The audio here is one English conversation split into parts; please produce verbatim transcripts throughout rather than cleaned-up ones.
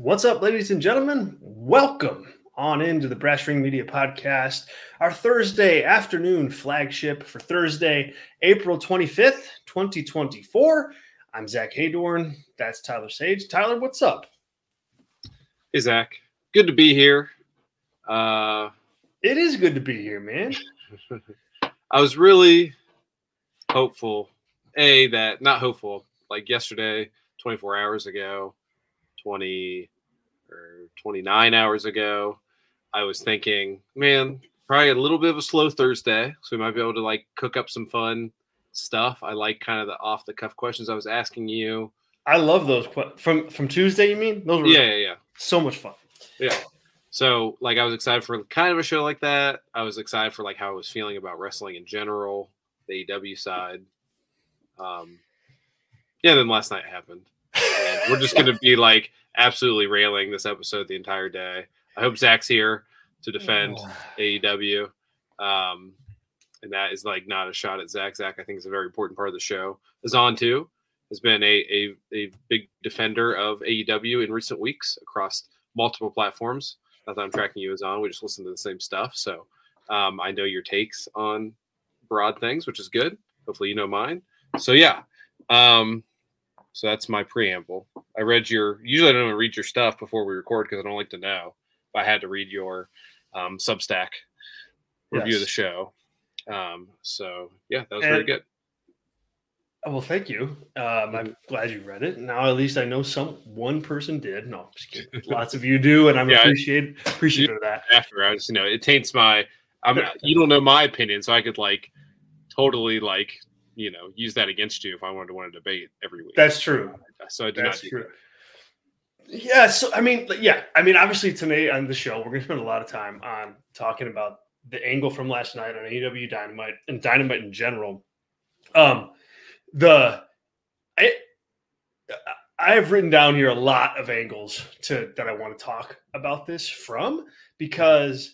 What's up, ladies and gentlemen? Welcome on into the Brass Ring Media Podcast, our Thursday afternoon flagship for Thursday, April twenty-fifth, twenty twenty-four. I'm Zach Haydorn. That's Tyler Sage. Tyler, what's up? Hey, Zach. Good to be here. Uh, it is good to be here, man. I was really hopeful, A, that, not hopeful, like yesterday, twenty-four hours ago, twenty or twenty-nine hours ago, I was thinking, man, probably a little bit of a slow Thursday, so we might be able to like cook up some fun stuff. I like kind of the off the cuff questions I was asking you. I love those que- from from Tuesday. You mean those were yeah, yeah, yeah, so much fun. Yeah. So like I was excited for kind of a show like that. I was excited for like how I was feeling about wrestling in general, the A E W side. Um, yeah. Then last night happened. And we're just going to be like absolutely railing this episode the entire day. I hope Zach's here to defend A E W. Um, and that is like not a shot at Zach. Zach, I think, is a very important part of the show. Azan, too, has been a, a, a big defender of A E W in recent weeks across multiple platforms. Not that I'm tracking you, Azan. We just listen to the same stuff. So um, I know your takes on broad things, which is good. Hopefully you know mine. So, yeah. Um, So that's my preamble. I read your, usually I don't even read your stuff before we record because I don't like to know. But I had to read your um, Substack review yes. of the show. Um, so, yeah, that was and, very good. Well, thank you. Um, I'm glad you read it. Now, at least I know some one person did. No, I'm just kidding. Lots of you do, and I'm yeah, appreciate, appreciative of that. After I just, you know, it taints my, I'm, you don't know my opinion, so I could, like, totally, like, you know, use that against you if I wanted to want to debate every week. That's true. So I do That's not do true. That. Yeah. So, I mean, yeah. I mean, obviously today on the show, we're going to spend a lot of time on talking about the angle from last night on A E W Dynamite and Dynamite in general. Um, the, I, I have written down here a lot of angles to that I want to talk about this from, because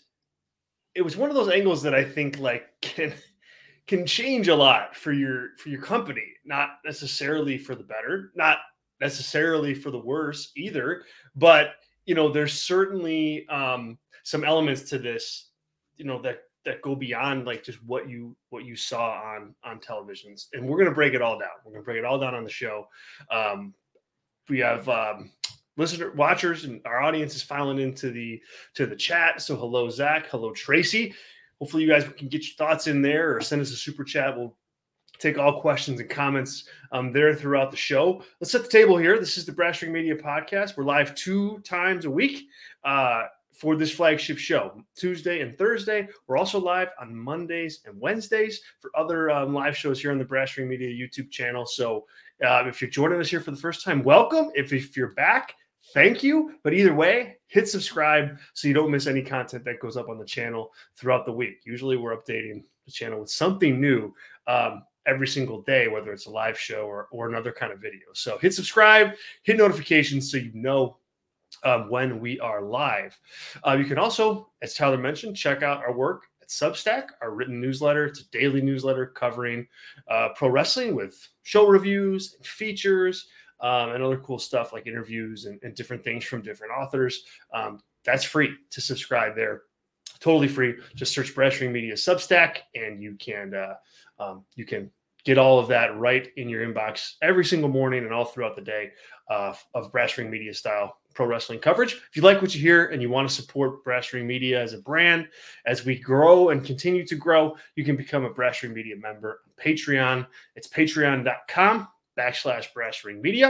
it was one of those angles that I think like can – can change a lot for your for your company, not necessarily for the better, not necessarily for the worse either. But you know, there's certainly um, some elements to this, you know, that that go beyond like just what you what you saw on on televisions. And we're gonna break it all down. We're gonna break it all down on the show. Um, we have um, listener watchers and our audience is filing into the to the chat. So hello, Zach. Hello, Tracy. Hopefully you guys can get your thoughts in there or send us a super chat. We'll take all questions and comments um, there throughout the show. Let's set the table here. This is the Brass Ring Media Podcast. We're live two times a week uh, for this flagship show, Tuesday and Thursday. We're also live on Mondays and Wednesdays for other um, live shows here on the Brass Ring Media YouTube channel. So uh, if you're joining us here for the first time, welcome. If, if you're back, thank you. But either way, hit subscribe so you don't miss any content that goes up on the channel throughout the week. Usually we're updating the channel with something new um, every single day, whether it's a live show or, or another kind of video. So hit subscribe, hit notifications so you know um, when we are live. Uh, you can also, as Tyler mentioned, check out our work at Substack, our written newsletter. It's a daily newsletter covering uh, pro wrestling with show reviews and features, Um, and other cool stuff like interviews and, and different things from different authors. Um, that's free to subscribe there. Totally free. Just search Brass Ring Media Substack and you can uh, um, you can get all of that right in your inbox every single morning and all throughout the day uh, of Brass Ring Media style pro wrestling coverage. If you like what you hear and you want to support Brass Ring Media as a brand, as we grow and continue to grow, you can become a Brass Ring Media member on Patreon. It's patreon.com backslash Brass Ring Media.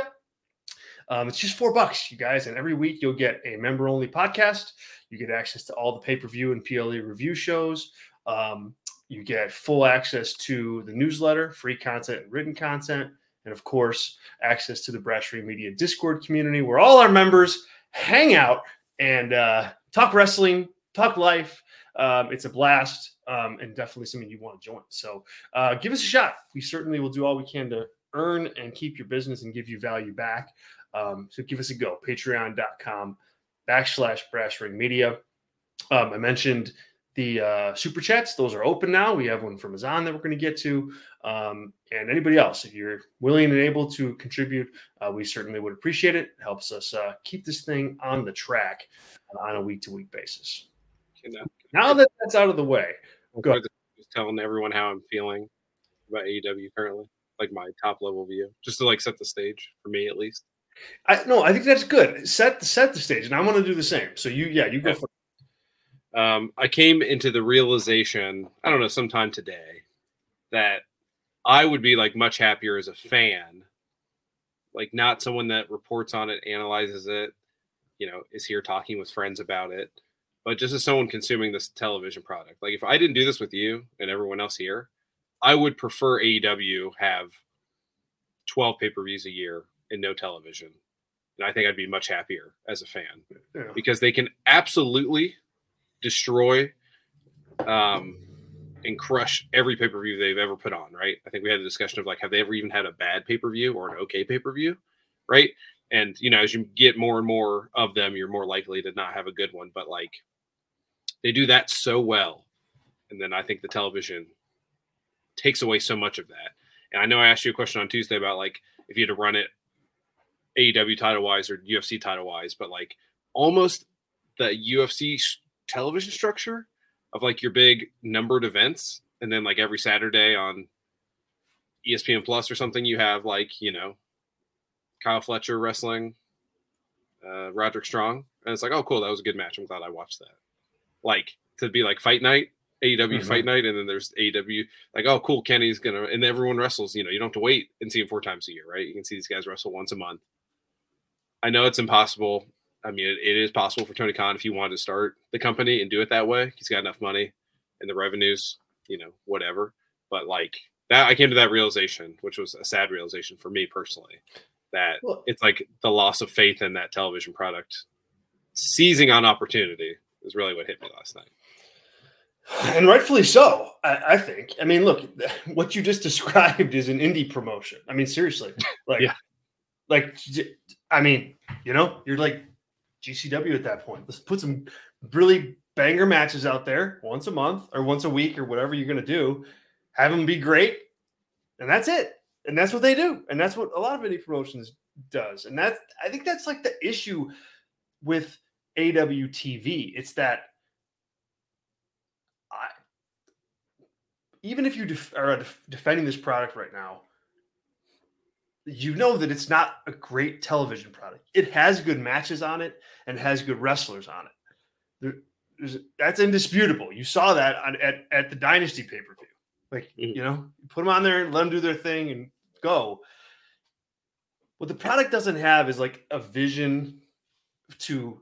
Um, it's just four bucks, you guys. And every week you'll get a member only podcast. You get access to all the pay-per-view and P L E review shows. Um, you get full access to the newsletter, free content and written content. And of course, access to the Brass Ring Media Discord community where all our members hang out and uh, talk wrestling, talk life. Um, it's a blast um, and definitely something you want to join. So uh, give us a shot. We certainly will do all we can to earn and keep your business and give you value back. Um, so give us a go. Patreon.com backslash Brass Ring Media. Um, I mentioned the uh, super chats. Those are open now. We have one from Azan that we're going to get to. Um, and anybody else, if you're willing and able to contribute, uh, we certainly would appreciate it. It helps us uh, keep this thing on the track uh, on a week-to-week basis. Can, uh, now that that's out of the way, go. Just telling everyone how I'm feeling about A E W currently, like my top-level view, just to like set the stage for me at least. I no, I think that's good. Set set the stage, and I want to do the same. So you, yeah, you go yeah. for. Um, I came into the realization, I don't know, sometime today, that I would be like much happier as a fan, like not someone that reports on it, analyzes it, you know, is here talking with friends about it, but just as someone consuming this television product. Like if I didn't do this with you and everyone else here, I would prefer A E W have twelve pay-per-views a year and no television. And I think I'd be much happier as a fan yeah. because they can absolutely destroy um, and crush every pay-per-view they've ever put on, right? I think we had a discussion of like, have they ever even had a bad pay-per-view or an okay pay-per-view, right? And, you know, as you get more and more of them, you're more likely to not have a good one. But like, they do that so well. And then I think the television takes away so much of that. And I know I asked you a question on Tuesday about like, if you had to run it A E W title-wise or U F C title-wise, but like almost the U F C sh- television structure of like your big numbered events. And then like every Saturday on E S P N Plus or something, you have like, you know, Kyle Fletcher wrestling uh, Roderick Strong. And it's like, oh, cool. That was a good match. I'm glad I watched that. Like to be like fight night, A E W mm-hmm. fight night. And then there's A E W like, oh, cool. Kenny's going to, and everyone wrestles, you know, you don't have to wait and see him four times a year, right? You can see these guys wrestle once a month. I know it's impossible. I mean, it, it is possible for Tony Khan if he wanted to start the company and do it that way. He's got enough money and the revenues, you know, whatever. But like that, I came to that realization, which was a sad realization for me personally, that well, it's like the loss of faith in that television product, seizing on opportunity is really what hit me last night. And rightfully so, I, I think. I mean, look, what you just described is an indie promotion. I mean, seriously, like, yeah. like, I mean, you know, you're like G C W at that point. Let's put some really banger matches out there once a month or once a week or whatever you're going to do. Have them be great, and that's it. And that's what they do. And that's what a lot of indie promotions does. And that's, I think that's like the issue with A W T V. It's that I, even if you def, are def, defending this product right now, you know that it's not a great television product. It has good matches on it and has good wrestlers on it. There, there's, that's indisputable. You saw that on, at, at the Dynasty pay-per-view. Like, you know, put them on there and let them do their thing and go. What the product doesn't have is like a vision to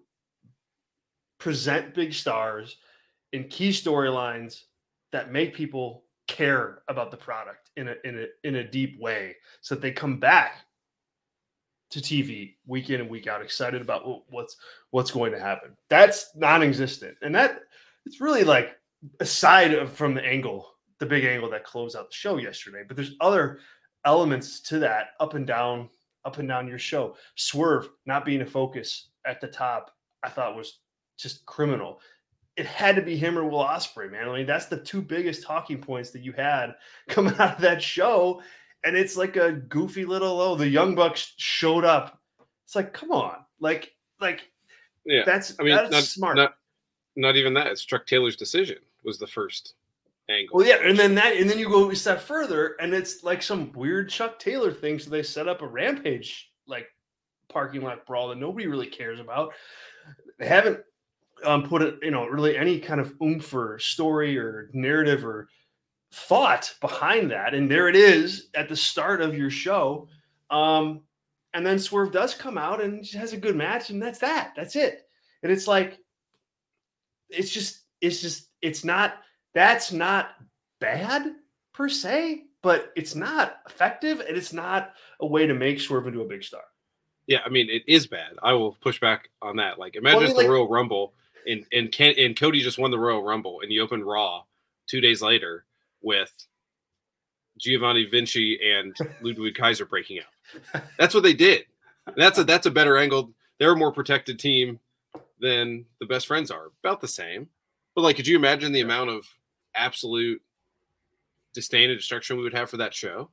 present big stars in key storylines that make people care about the product in a in a in a deep way, so that they come back to T V week in and week out, excited about what's what's going to happen. That's non-existent, and that it's really like aside of, from the angle, the big angle that closed out the show yesterday. But there's other elements to that up and down, up and down your show. Swerve not being a focus at the top, I thought was just criminal. It had to be him or Will Ospreay, man. I mean, that's the two biggest talking points that you had coming out of that show. And it's like a goofy little, oh, the Young Bucks showed up. It's like, come on. Like, like, yeah, that's, I mean, that's not, smart. Not, not even that. It's Chuck Taylor's decision was the first angle. Well, yeah. And then that, and then you go a step further and it's like some weird Chuck Taylor thing. So they set up a Rampage, like parking lot brawl that nobody really cares about. They haven't, Um, put it, you know, really any kind of oomph or story or narrative or thought behind that. And there it is at the start of your show. Um, and then Swerve does come out and has a good match, and that's that. That's it. And it's like, it's just, it's just, it's not, that's not bad per se, but it's not effective, and it's not a way to make Swerve into a big star. Yeah, I mean, it is bad. I will push back on that. Like, imagine well, I mean, the like, Royal Rumble. And and Ken, and Cody just won the Royal Rumble, and you open Raw two days later with Giovanni Vinci and Ludwig Kaiser breaking out. That's what they did. And that's a that's a better angle. They're a more protected team than the Best Friends are. About the same. But like, could you imagine the amount of absolute disdain and destruction we would have for that show?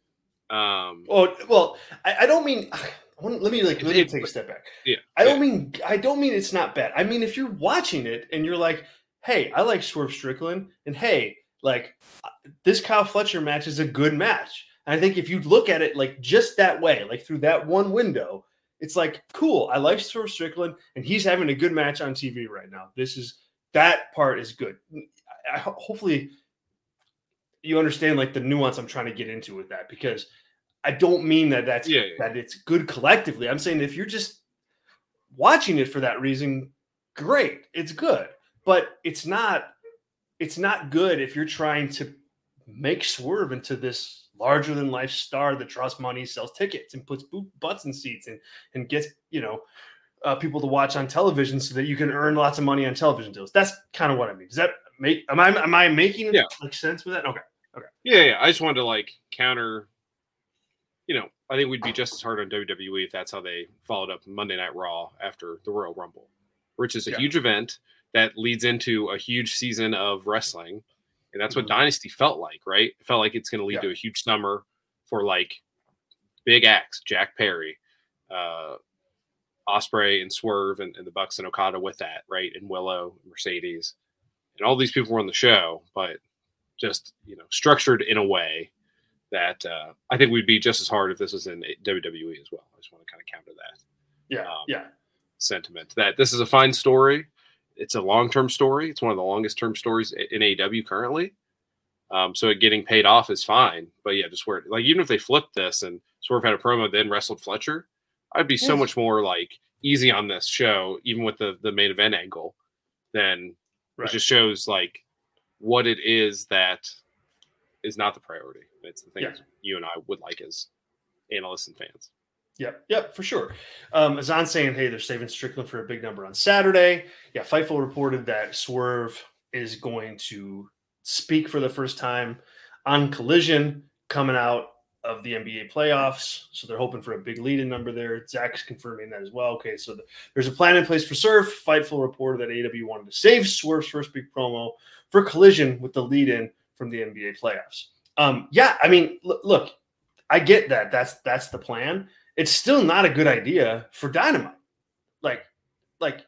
Um, oh well, I, I don't mean. Let me like let me take a step back. Yeah, I don't yeah. mean I don't mean it's not bad. I mean if you're watching it and you're like, hey, I like Swerve Strickland, and hey, like this Kyle Fletcher match is a good match. And I think if you look at it like just that way, like through that one window, it's like cool. I like Swerve Strickland, and he's having a good match on T V right now. This is that part is good. I, I, hopefully, you understand like the nuance I'm trying to get into with that, because I don't mean that that's yeah, yeah. that it's good collectively. I'm saying if you're just watching it for that reason, great, it's good. But it's not it's not good if you're trying to make Swerve into this larger than life star that draws money, sells tickets, and puts butts in seats and and gets, you know, uh, people to watch on television so that you can earn lots of money on television deals. That's kind of what I mean. Does that make am I am I making yeah. like sense with that? Okay. Okay. Yeah, yeah. I just wanted to like counter. You know, I think we'd be just as hard on W W E if that's how they followed up Monday Night Raw after the Royal Rumble, which is a yeah. huge event that leads into a huge season of wrestling. And that's what mm-hmm. Dynasty felt like, right? It felt like it's going to lead yeah. to a huge summer for like big acts, Jack Perry, uh, Ospreay and Swerve and, and the Bucks and Okada with that, right? And Willow, and Mercedes. And all these people were on the show, but just, you know, structured in a way that uh, I think we'd be just as hard if this was in W W E as well. I just want to kind of counter that. Yeah, um, yeah. Sentiment that this is a fine story. It's a long-term story. It's one of the longest-term stories in A E W currently. Um, so it getting paid off is fine. But yeah, just where like even if they flipped this and Swerve had a promo then wrestled Fletcher, I'd be yes. so much more like easy on this show, even with the the main event angle. Then right. it just shows like what it is that is not the priority. It's the things yeah. you and I would like as analysts and fans. Yep, yep, for sure. Um, Azan saying, hey, they're saving Strickland for a big number on Saturday. Yeah, Fightful reported that Swerve is going to speak for the first time on Collision coming out of the N B A playoffs. So they're hoping for a big lead-in number there. Zach's confirming that as well. Okay, so the, there's a plan in place for Swerve. Fightful reported that A E W wanted to save Swerve's first big promo for Collision with the lead-in from the N B A playoffs. Um, yeah, I mean, l- look, I get that. That's that's the plan. It's still not a good idea for Dynamite. Like, like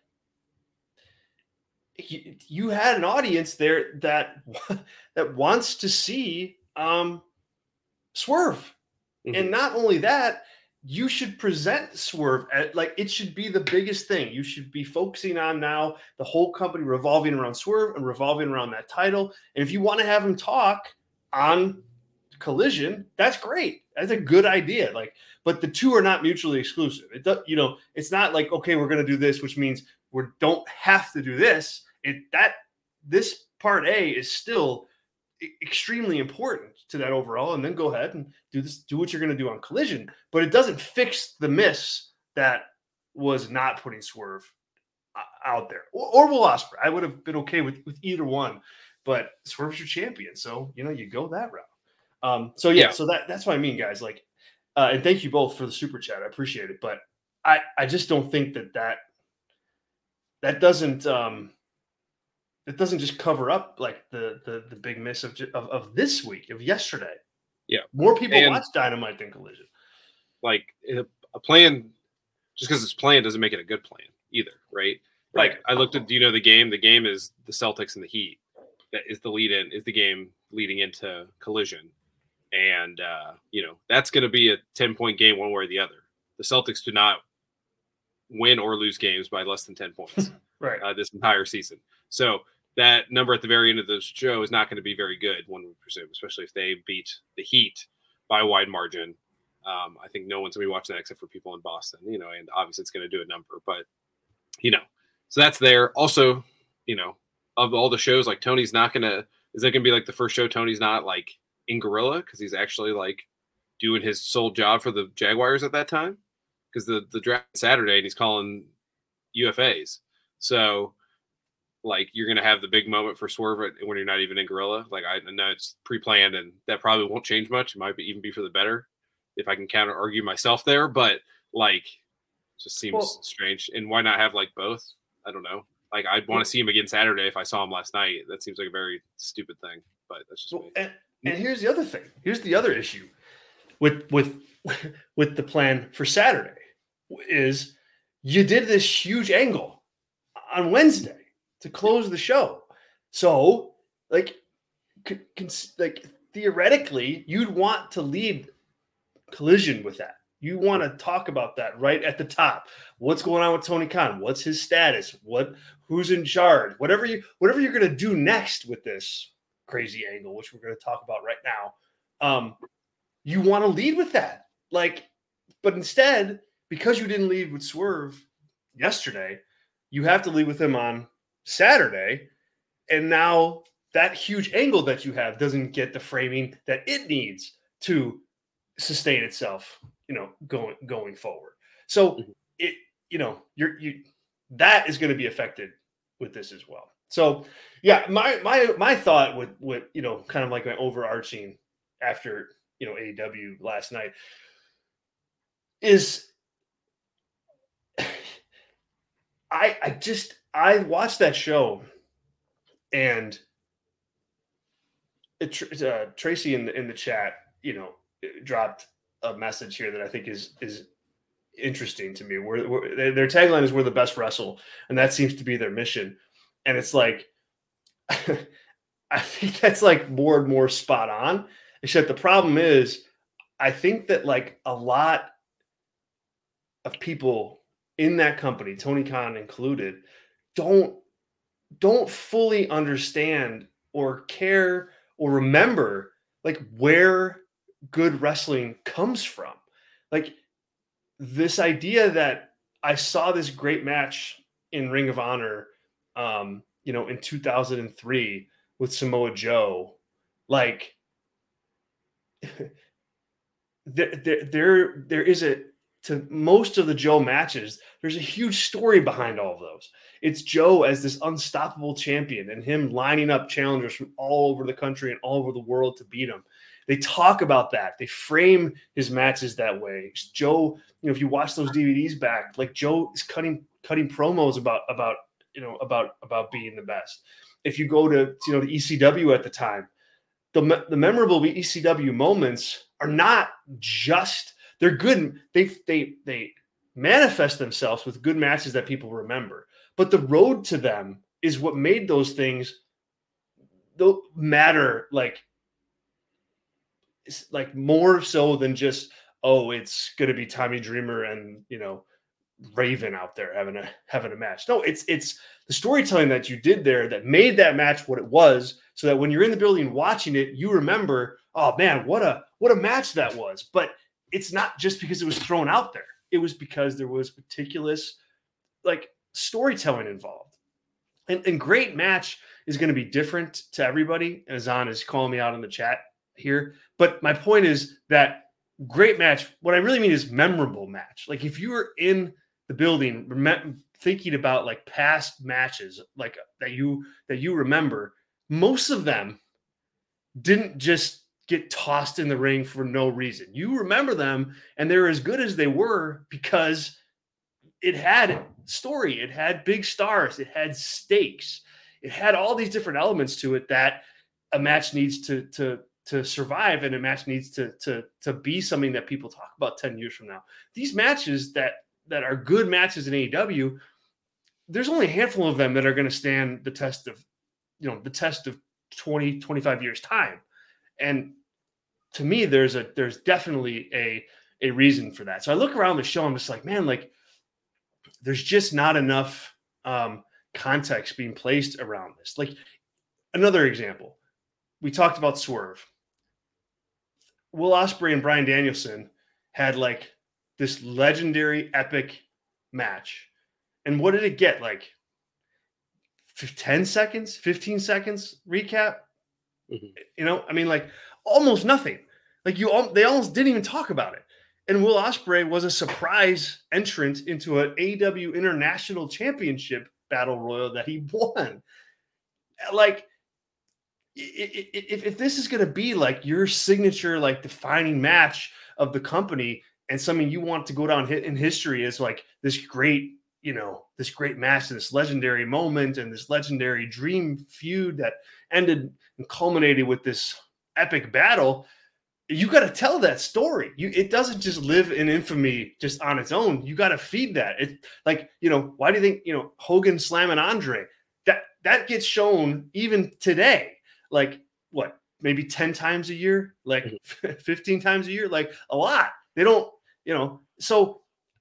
you, you had an audience there that that wants to see um, Swerve, mm-hmm. and not only that, you should present Swerve at like it should be the biggest thing. You should be focusing on now the whole company revolving around Swerve and revolving around that title. And if you want to have him talk on Collision, that's great. That's a good idea. Like, but the two are not mutually exclusive. It does, you know, it's not like, okay, we're going to do this, which means we don't have to do this. It that this part A is still extremely important to that overall, and then go ahead and do this, do what you're going to do on Collision, but it doesn't fix the miss that was not putting Swerve out there or, or Will Ospreay. I would have been okay with, with either one, but Swerve's your champion. So, you know, you go that route. Um, so yeah, yeah, so that, that's what I mean, guys, like, uh, and thank you both for the super chat. I appreciate it, but I, I just don't think that that, that doesn't, um, it doesn't just cover up like the the the big miss of, of of this week, of yesterday. Yeah, more people and watch Dynamite than Collision. Like a plan, just because it's planned doesn't make it a good plan either, right? Like right. I looked at, do you know the game? The game is the Celtics and the Heat. That is the lead in is the game leading into Collision, and uh, you know that's going to be a ten point game one way or the other. The Celtics do not win or lose games by less than ten points, right? Uh, this entire season, so. That number at the very end of the show is not going to be very good, one would presume, especially if they beat the Heat by a wide margin. Um, I think no one's going to be watching that except for people in Boston, you know, and obviously it's going to do a number, but, you know, so that's there. Also, you know, of all the shows, like Tony's not going to, is that going to be like the first show Tony's not like in Gorilla because he's actually like doing his sole job for the Jaguars at that time? Because the, the draft Saturday and he's calling U F As. So, like you're going to have the big moment for Swerve when you're not even in Gorilla. Like I know it's pre-planned and that probably won't change much. It might be, even be for the better if I can counter argue myself there, but like just seems well, strange. And why not have like both? I don't know. Like, I'd want to see him again Saturday if I saw him last night. That seems like a very stupid thing, but that's just well, me. And, and here's the other thing. Here's the other issue with with with the plan for Saturday is you did this huge angle on Wednesday to close the show. So, like, like theoretically, you'd want to lead Collision with that. You want to talk about that right at the top. What's going on with Tony Khan? What's his status? What who's in charge? Whatever you whatever you're going to do next with this crazy angle, which we're going to talk about right now. Um, you want to lead with that. Like, but instead, because you didn't lead with Swerve yesterday, you have to lead with him on Saturday. And now that huge angle that you have doesn't get the framing that it needs to sustain itself, you know, going going forward. So it, you know, you're you that is going to be affected with this as well. So yeah, my my my thought with with you know, kind of like my overarching after, you know, A E W last night is I I just I watched that show and it, uh, Tracy in the in the chat, you know, dropped a message here that I think is is interesting to me. Where their tagline is "We're the best wrestle," and that seems to be their mission. And it's like, I think that's like more and more spot on. Except the problem is, I think that like a lot of people in that company, Tony Khan included, don't don't fully understand or care or remember like where good wrestling comes from. Like this idea that I saw this great match in Ring of Honor, um, you know, in two thousand three with Samoa Joe, like there, there, there, there is a, to most of the Joe matches, there's a huge story behind all of those. It's Joe as this unstoppable champion and him lining up challengers from all over the country and all over the world to beat him. They talk about that. They frame his matches that way. Joe, you know, if you watch those D V Ds back, like Joe is cutting cutting promos about about you know about about being the best. If you go to you know the E C W at the time, the the memorable E C W moments are not just they're good. They they they manifest themselves with good matches that people remember. But the road to them is what made those things matter. Like. It's like more so than just, oh, it's going to be Tommy Dreamer and, you know, Raven out there having a having a match. No, it's it's the storytelling that you did there that made that match what it was, so that when you're in the building watching it, you remember, oh man, what a what a match that was. But it's not just because it was thrown out there. It was because there was meticulous like storytelling involved. And, and great match is going to be different to everybody. As Zahn is calling me out in the chat here. But my point is that great match, what I really mean is memorable match. Like if you were in the building rem- thinking about like past matches like that you that you remember, most of them didn't just get tossed in the ring for no reason. You remember them and they're as good as they were because it had story, it had big stars, it had stakes, it had all these different elements to it that a match needs to to to survive, and a match needs to to to be something that people talk about ten years from now. These matches that that are good matches in A E W, there's only a handful of them that are going to stand the test of, you know, the test of twenty, twenty-five years time. And to me, there's a there's definitely a a reason for that. So I look around the show, I'm just like, man, like there's just not enough um, context being placed around this. Like another example, we talked about Swerve. Will Ospreay and Bryan Danielson had like this legendary epic match. And what did it get? Like ten seconds, fifteen seconds recap? Mm-hmm. You know, I mean, like almost nothing. Like you, they almost didn't even talk about it. And Will Ospreay was a surprise entrant into an A E W International Championship Battle Royal that he won. Like, if, if this is going to be like your signature, like defining match of the company and something you want to go down in history as like this great, you know, this great match, this legendary moment, and this legendary dream feud that ended and culminated with this epic battle. You got to tell that story. You, it doesn't just live in infamy just on its own. You got to feed that. It like, you know, why do you think, you know, Hogan slamming Andre? That that gets shown even today. Like what, maybe ten times a year, like mm-hmm. fifteen times a year, like a lot. They don't, you know, so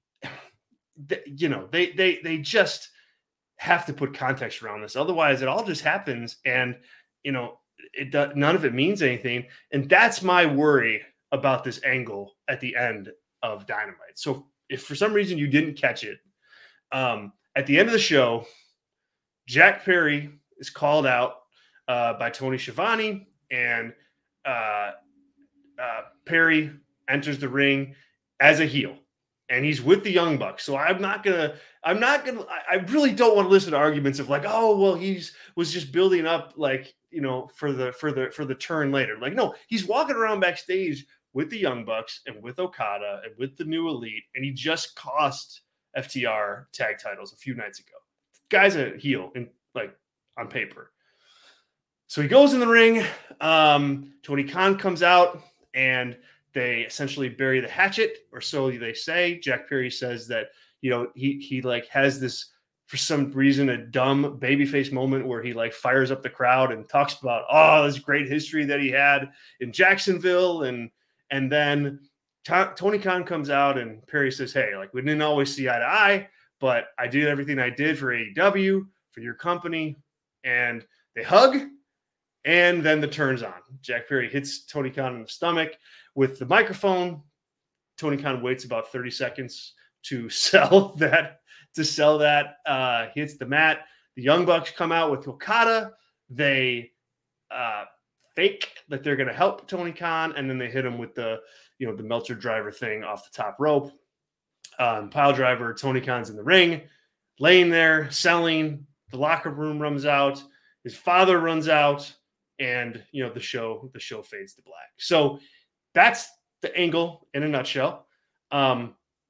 th- you know, they they they just have to put context around this. Otherwise, it all just happens, and you know, it does, none of it means anything. And that's my worry about this angle at the end of Dynamite. So if for some reason you didn't catch it, um, at the end of the show, Jack Perry is called out uh, by Tony Schiavone, and uh, uh, Perry enters the ring as a heel, and he's with the Young Bucks. So I'm not gonna, I'm not gonna, I really don't want to listen to arguments of like, oh, well, he's was just building up, like, you know, for the for the for the turn later. Like, no, he's walking around backstage with the Young Bucks and with Okada and with the New Elite, and he just cost F T R tag titles a few nights ago. Guy's a heel, in like on paper. So he goes in the ring. Um, Tony Khan comes out, and they essentially bury the hatchet, or so they say. Jack Perry says that, you know, he he like has this, for some reason, a dumb babyface moment where he like fires up the crowd and talks about, oh, this great history that he had in Jacksonville, and and then T- Tony Khan comes out, and Perry says, hey, like, we didn't always see eye to eye, but I did everything I did for A E W, for your company, and they hug. And then the turn's on. Jack Perry hits Tony Khan in the stomach with the microphone. Tony Khan waits about thirty seconds to sell that. To sell that, uh, hits the mat. The Young Bucks come out with Okada. They uh, fake that they're going to help Tony Khan, and then they hit him with the, you know, the Meltzer driver thing off the top rope. Um, pile driver. Tony Khan's in the ring, laying there, selling. The locker room runs out. His father runs out. And, you know, the show, the show fades to black. So that's the angle in a nutshell. Um,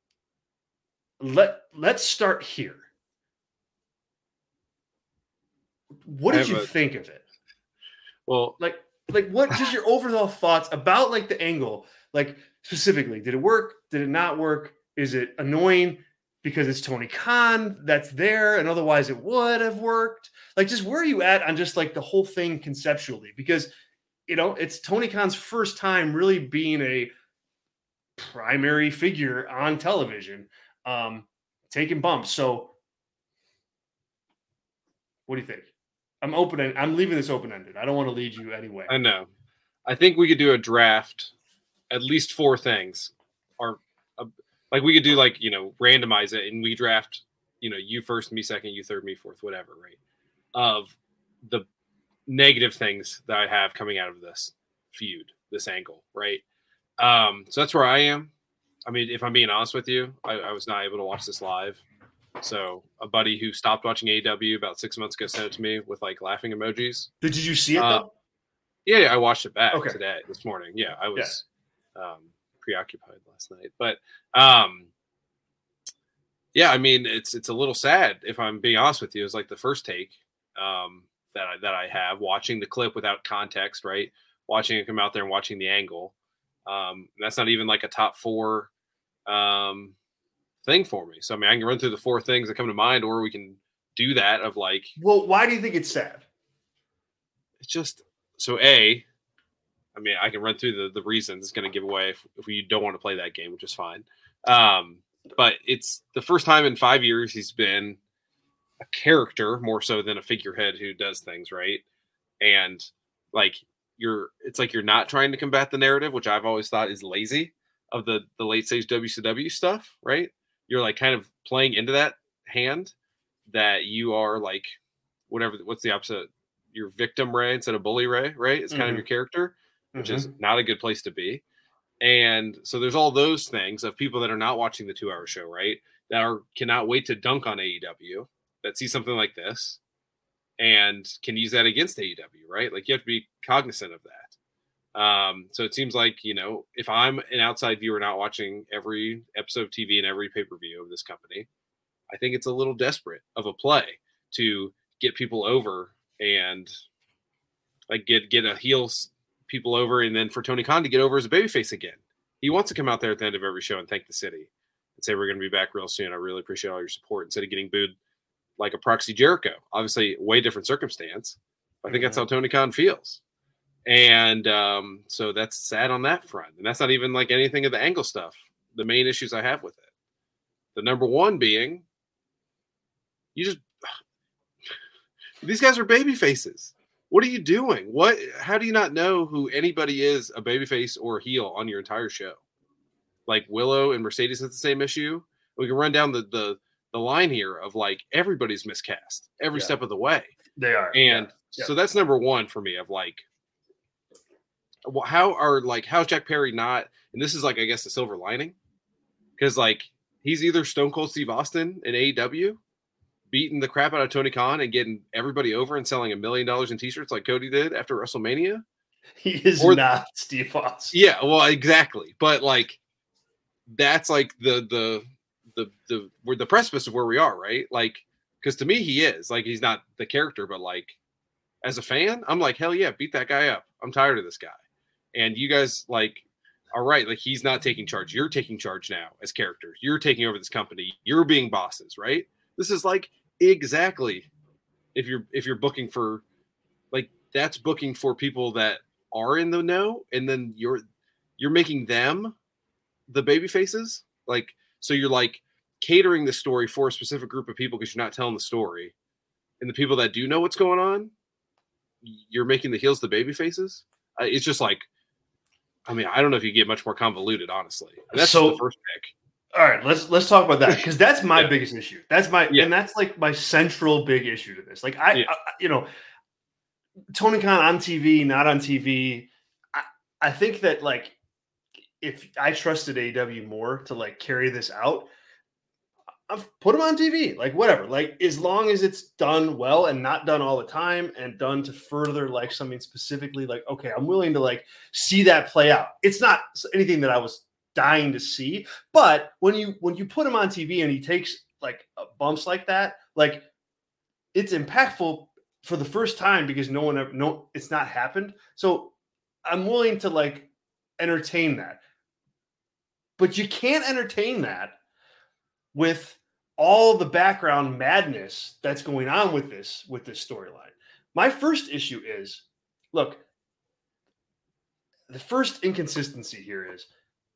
let, let's start here. What did you a, think of it? Well, like, like what just your overall thoughts about like the angle, like specifically, did it work? Did it not work? Is it annoying because it's Tony Khan that's there, and otherwise it would have worked? Like, just where are you at on just like the whole thing conceptually? Because, you know, it's Tony Khan's first time really being a primary figure on television, um, taking bumps. So what do you think? I'm open. I'm leaving this open-ended. I don't want to lead you anyway. I know. I think we could do a draft, at least four things, or uh, like we could do like, you know, randomize it, and we draft, you know, you first, me second, you third, me fourth, whatever, right? Of the negative things that I have coming out of this feud, this angle, right? Um, so that's where I am. I mean, if I'm being honest with you, I, I was not able to watch this live. So a buddy who stopped watching A E W about six months ago sent it to me with like laughing emojis. Did, did you see it uh, though? Yeah, yeah, I watched it back okay. today, this morning. Yeah, I was yeah. Um, preoccupied last night, but um, yeah, I mean, it's it's a little sad if I'm being honest with you. It's like the first take um, that I, that I have watching the clip without context, right? Watching it come out there and watching the angle. Um, that's not even like a top four um, thing for me. So I mean, I can run through the four things that come to mind, or we can do that of like. Well, why do you think it's sad? It's just so a. I mean, I can run through the, the reasons. It's going to give away if, if we don't want to play that game, which is fine. Um, but it's the first time in five years he's been a character more so than a figurehead who does things, right? And like you're, it's like you're not trying to combat the narrative, which I've always thought is lazy of the the late stage W C W stuff, right? You're like kind of playing into that hand that you are like whatever. What's the opposite? You're victim Ray instead of bully Ray, right? It's kind mm-hmm. of your character, which mm-hmm. is not a good place to be. And so there's all those things of people that are not watching the two hour show, right? That are cannot wait to dunk on A E W, that see something like this and can use that against A E W, right? Like you have to be cognizant of that. Um, so it seems like, you know, if I'm an outside viewer not watching every episode of T V and every pay-per-view of this company, I think it's a little desperate of a play to get people over and like get get a heel people over, and then for Tony Khan to get over as a babyface again. He wants to come out there at the end of every show and thank the city and say, we're going to be back real soon. I really appreciate all your support, instead of getting booed like a proxy Jericho. Obviously, way different circumstance. I think mm-hmm. that's how Tony Khan feels. And um, so that's sad on that front. And that's not even like anything of the Angle stuff, the main issues I have with it. The number one being, you just, these guys are baby faces. What are you doing? What? How do you not know who anybody is, a babyface or a heel, on your entire show? Like Willow and Mercedes has the same issue. We can run down the the, the line here of like everybody's miscast every yeah. step of the way. They are, and yeah. Yeah. so that's number one for me. Of like, how are like how's Jack Perry not? And this is like, I guess, the silver lining, because like he's either Stone Cold Steve Austin in A E W, beating the crap out of Tony Khan and getting everybody over and selling a million dollars in t-shirts like Cody did after WrestleMania. He is or, not Steve Austin. Yeah, well, exactly. But like, that's like the, the, the, the, we're the precipice of where we are, right? Like, because to me, he is like, he's not the character, but like, as a fan, I'm like, hell yeah, beat that guy up. I'm tired of this guy. And you guys like, all right, like he's not taking charge. You're taking charge now as characters. You're taking over this company. You're being bosses, right? This is like exactly if you're if you're booking for like that's booking for people that are in the know, and then you're you're making them the baby faces. Like, so you're like catering the story for a specific group of people because you're not telling the story. And the people that do know what's going on, you're making the heels the baby faces. Uh, it's just like, I mean, I don't know if you get much more convoluted, honestly. And that's so, the first pick. All right, let's let's talk about that, because that's my yeah. biggest issue. That's my yeah. and that's like my central big issue to this. Like I, yeah. I you know, Tony Khan on T V, not on T V. I, I think that like if I trusted A E W more to like carry this out, I've put him on T V, like whatever. Like as long as it's done well and not done all the time and done to further like something specifically, like okay, I'm willing to like see that play out. It's not anything that I was dying to see, but when you when you put him on T V and he takes like bumps like that, like it's impactful for the first time because no one ever no it's not happened. So I'm willing to like entertain that, but you can't entertain that with all the background madness that's going on with this with this storyline. My first issue is, look, the first inconsistency here is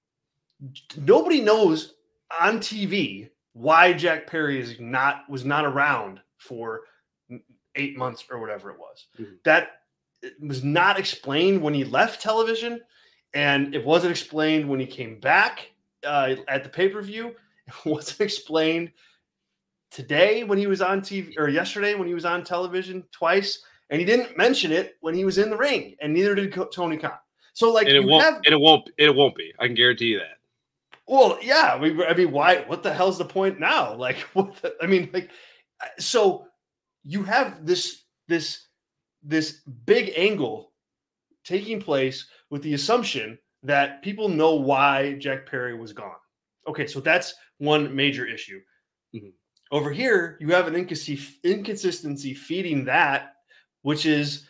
nobody knows on T V why Jack Perry is not was not around for eight months or whatever it was. Mm-hmm. That was not explained when he left television, and it wasn't explained when he came back uh, at the pay-per-view. It wasn't explained today when he was on T V, or yesterday when he was on television twice, and he didn't mention it when he was in the ring, and neither did Tony Khan. So like, and it you won't, have, and it won't, it won't be. I can guarantee you that. Well, yeah, we, I mean, why? What the hell's the point now? Like, what? The, I mean, like, so you have this this this big angle taking place with the assumption that people know why Jack Perry was gone. Okay, so that's one major issue. Mm-hmm. Over here, you have an inconsistency feeding that, which is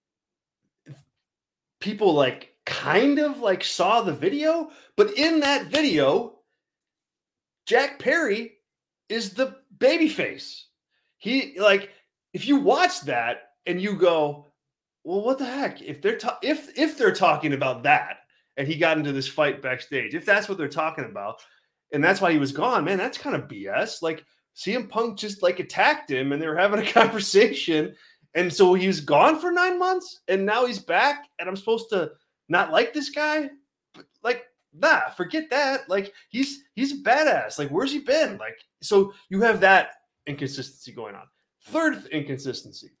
people like kind of like saw the video, but in that video, Jack Perry is the babyface. He like, if you watch that and you go, well, what the heck? If they're ta- if if they're talking about that, and he got into this fight backstage, if that's what they're talking about, and that's why he was gone, man, that's kind of B S. Like C M Punk just like attacked him, and they were having a conversation, and so he was gone for nine months, and now he's back, and I'm supposed to not like this guy? Like, nah, forget that. Like, he's he's a badass. Like, where's he been? Like, so you have that inconsistency going on. Third inconsistency.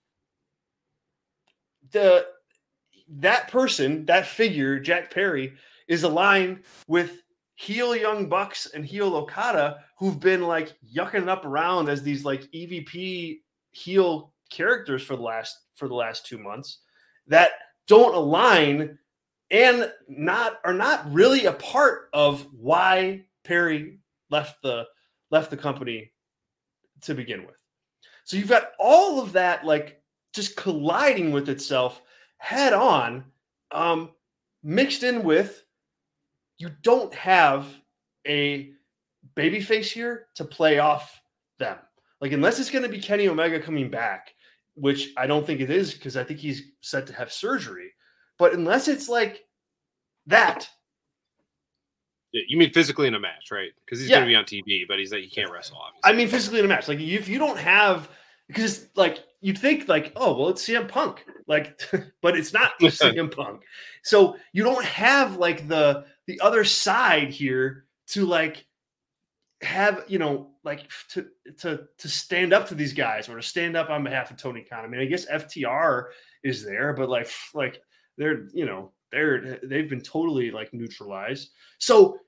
The that person, that figure, Jack Perry, is aligned with heel Young Bucks and heel Okada, who've been like yucking up around as these like E V P heel characters for the last for the last two months that don't align and not are not really a part of why Perry left the left the company to begin with. So you've got all of that, like, just colliding with itself head on, um, mixed in with you don't have a babyface here to play off them. Like, unless it's going to be Kenny Omega coming back, which I don't think it is because I think he's set to have surgery. But unless it's like that. Yeah, you mean physically in a match, right? Because he's Yeah. going to be on T V, but he's like, he can't wrestle, obviously. I mean, physically in a match. Like, if you don't have, because like you'd think like, oh, well, it's C M Punk, like, but it's not C M Punk. So you don't have like the the other side here to like have, you know, like to to to stand up to these guys or to stand up on behalf of Tony Khan. I mean, I guess F T R is there, but like like they're, you know, they're they've been totally like neutralized. So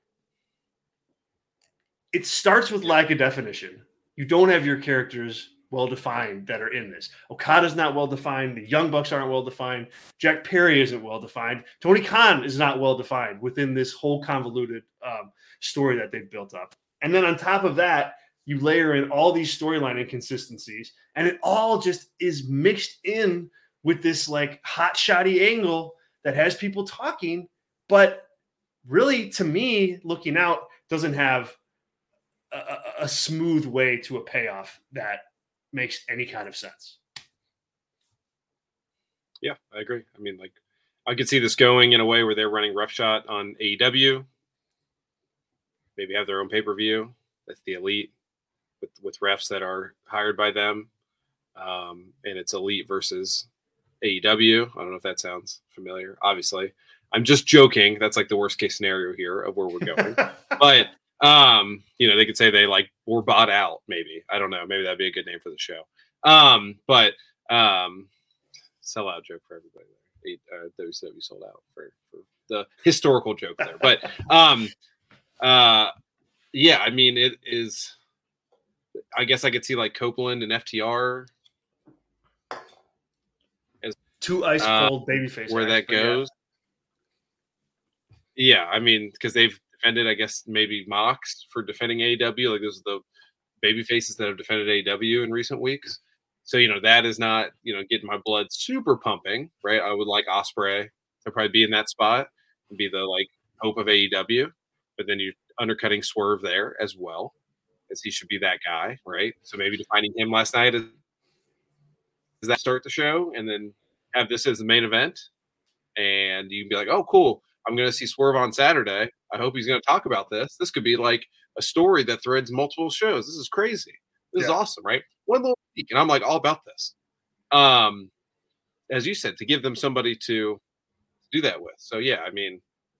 it starts with lack of definition. You don't have your characters well defined that are in this. Okada's not well defined. The Young Bucks aren't well defined. Jack Perry isn't well defined. Tony Khan is not well defined within this whole convoluted um, story that they've built up. And then on top of that, you layer in all these storyline inconsistencies, and it all just is mixed in with this like hot shotty angle that has people talking, but really, to me, looking out, doesn't have a, a smooth way to a payoff that makes any kind of sense. Yeah, I agree. I mean, like, I could see this going in a way where they're running roughshod on A E W. Maybe have their own pay-per-view. That's the Elite with, with refs that are hired by them. Um, and it's Elite versus A E W. I don't know if that sounds familiar. Obviously, I'm just joking. That's like the worst case scenario here of where we're going. But, um, you know, they could say they like were bought out. Maybe, I don't know. Maybe that'd be a good name for the show. Um, but um, sellout joke for everybody there. Uh, W C W sold out for, for the historical joke there. But, um, uh, yeah, I mean, it is, I guess I could see like Copeland and F T R as two ice cold uh, babyface. Where that goes. Yeah. yeah, I mean, because they've defended, I guess, maybe Mox for defending A E W. Like, those are the baby faces that have defended A E W in recent weeks. So, you know, that is not, you know, getting my blood super pumping, right? I would like Ospreay to probably be in that spot and be the like hope of A E W. But then you're undercutting Swerve there as well, as he should be that guy, right? So maybe defining him last night as does that start the show, and then have this as the main event, and you can be like, oh, cool, I'm going to see Swerve on Saturday. I hope he's going to talk about this. This could be like a story that threads multiple shows. This is crazy. This yeah. is awesome, right? One little week, and I'm like all about this. Um, as you said, to give them somebody to do that with. So yeah, I mean.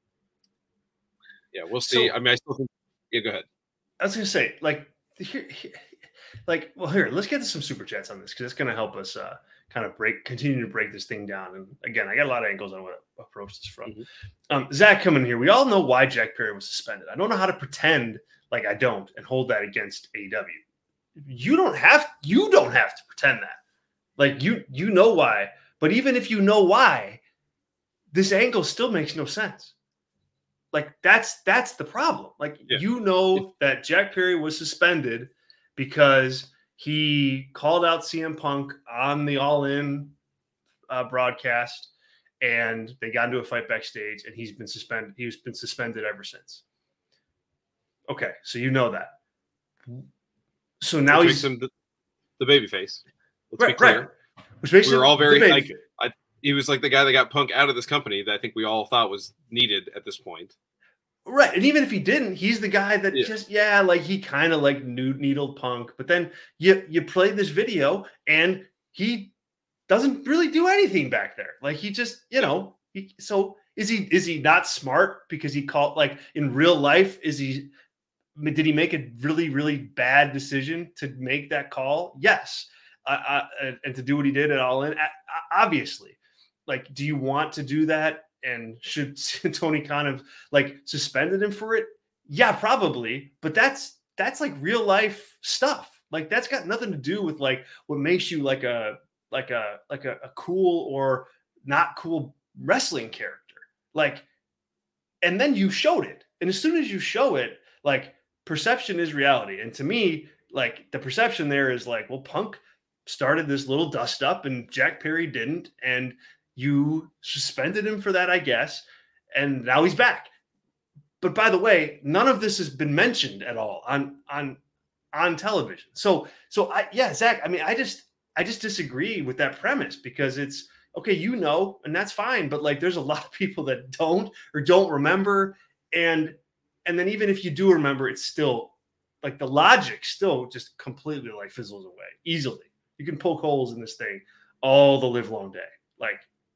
Yeah, we'll see. So, I mean, I still think. Yeah, go ahead. I was going to say, like, here, here, like, well, here, let's get to some super chats on this because it's going to help us uh, kind of break, continue to break this thing down. And again, I got a lot of angles on what to approach this from. Mm-hmm. Um, Zach coming here. We all know why Jack Perry was suspended. I don't know how to pretend like I don't and hold that against A E W. You don't have. You don't have to pretend that. Like you, you know why. But even if you know why, this angle still makes no sense. Like that's that's the problem. Like yeah. you know that Jack Perry was suspended because he called out C M Punk on the All In uh, broadcast, and they got into a fight backstage, and he's been suspended. He's been suspended ever since. Okay, so you know that. So now Which he's makes him the, the baby face. Let's right, be clear. Right. Which makes we were all very like. I, He was like the guy that got Punk out of this company that I think we all thought was needed at this point. Right. And even if he didn't, he's the guy that yeah. just, yeah, like he kind of like needled Punk. But then you you play this video and he doesn't really do anything back there. Like he just, you know, he, so is he is he not smart because he called like in real life? Is he did he make a really, really bad decision to make that call? Yes. Uh, uh, and to do what he did at All In, obviously. Like, do you want to do that? And should Tony Khan have like suspended him for it? Yeah, probably. But that's that's like real life stuff. Like that's got nothing to do with like what makes you like a like a like a, a cool or not cool wrestling character. Like, and then you showed it. And as soon as you show it, like perception is reality. And to me, like the perception there is like, well, Punk started this little dust up and Jack Perry didn't, and you suspended him for that, I guess, and now he's back. But by the way, none of this has been mentioned at all on on on television. So so I yeah, Zach, I mean, I just I just disagree with that premise, because it's okay, you know, and that's fine, but like there's a lot of people that don't or don't remember, and and then even if you do remember, it's still like the logic still just completely like fizzles away easily. You can poke holes in this thing all the live long day. Like,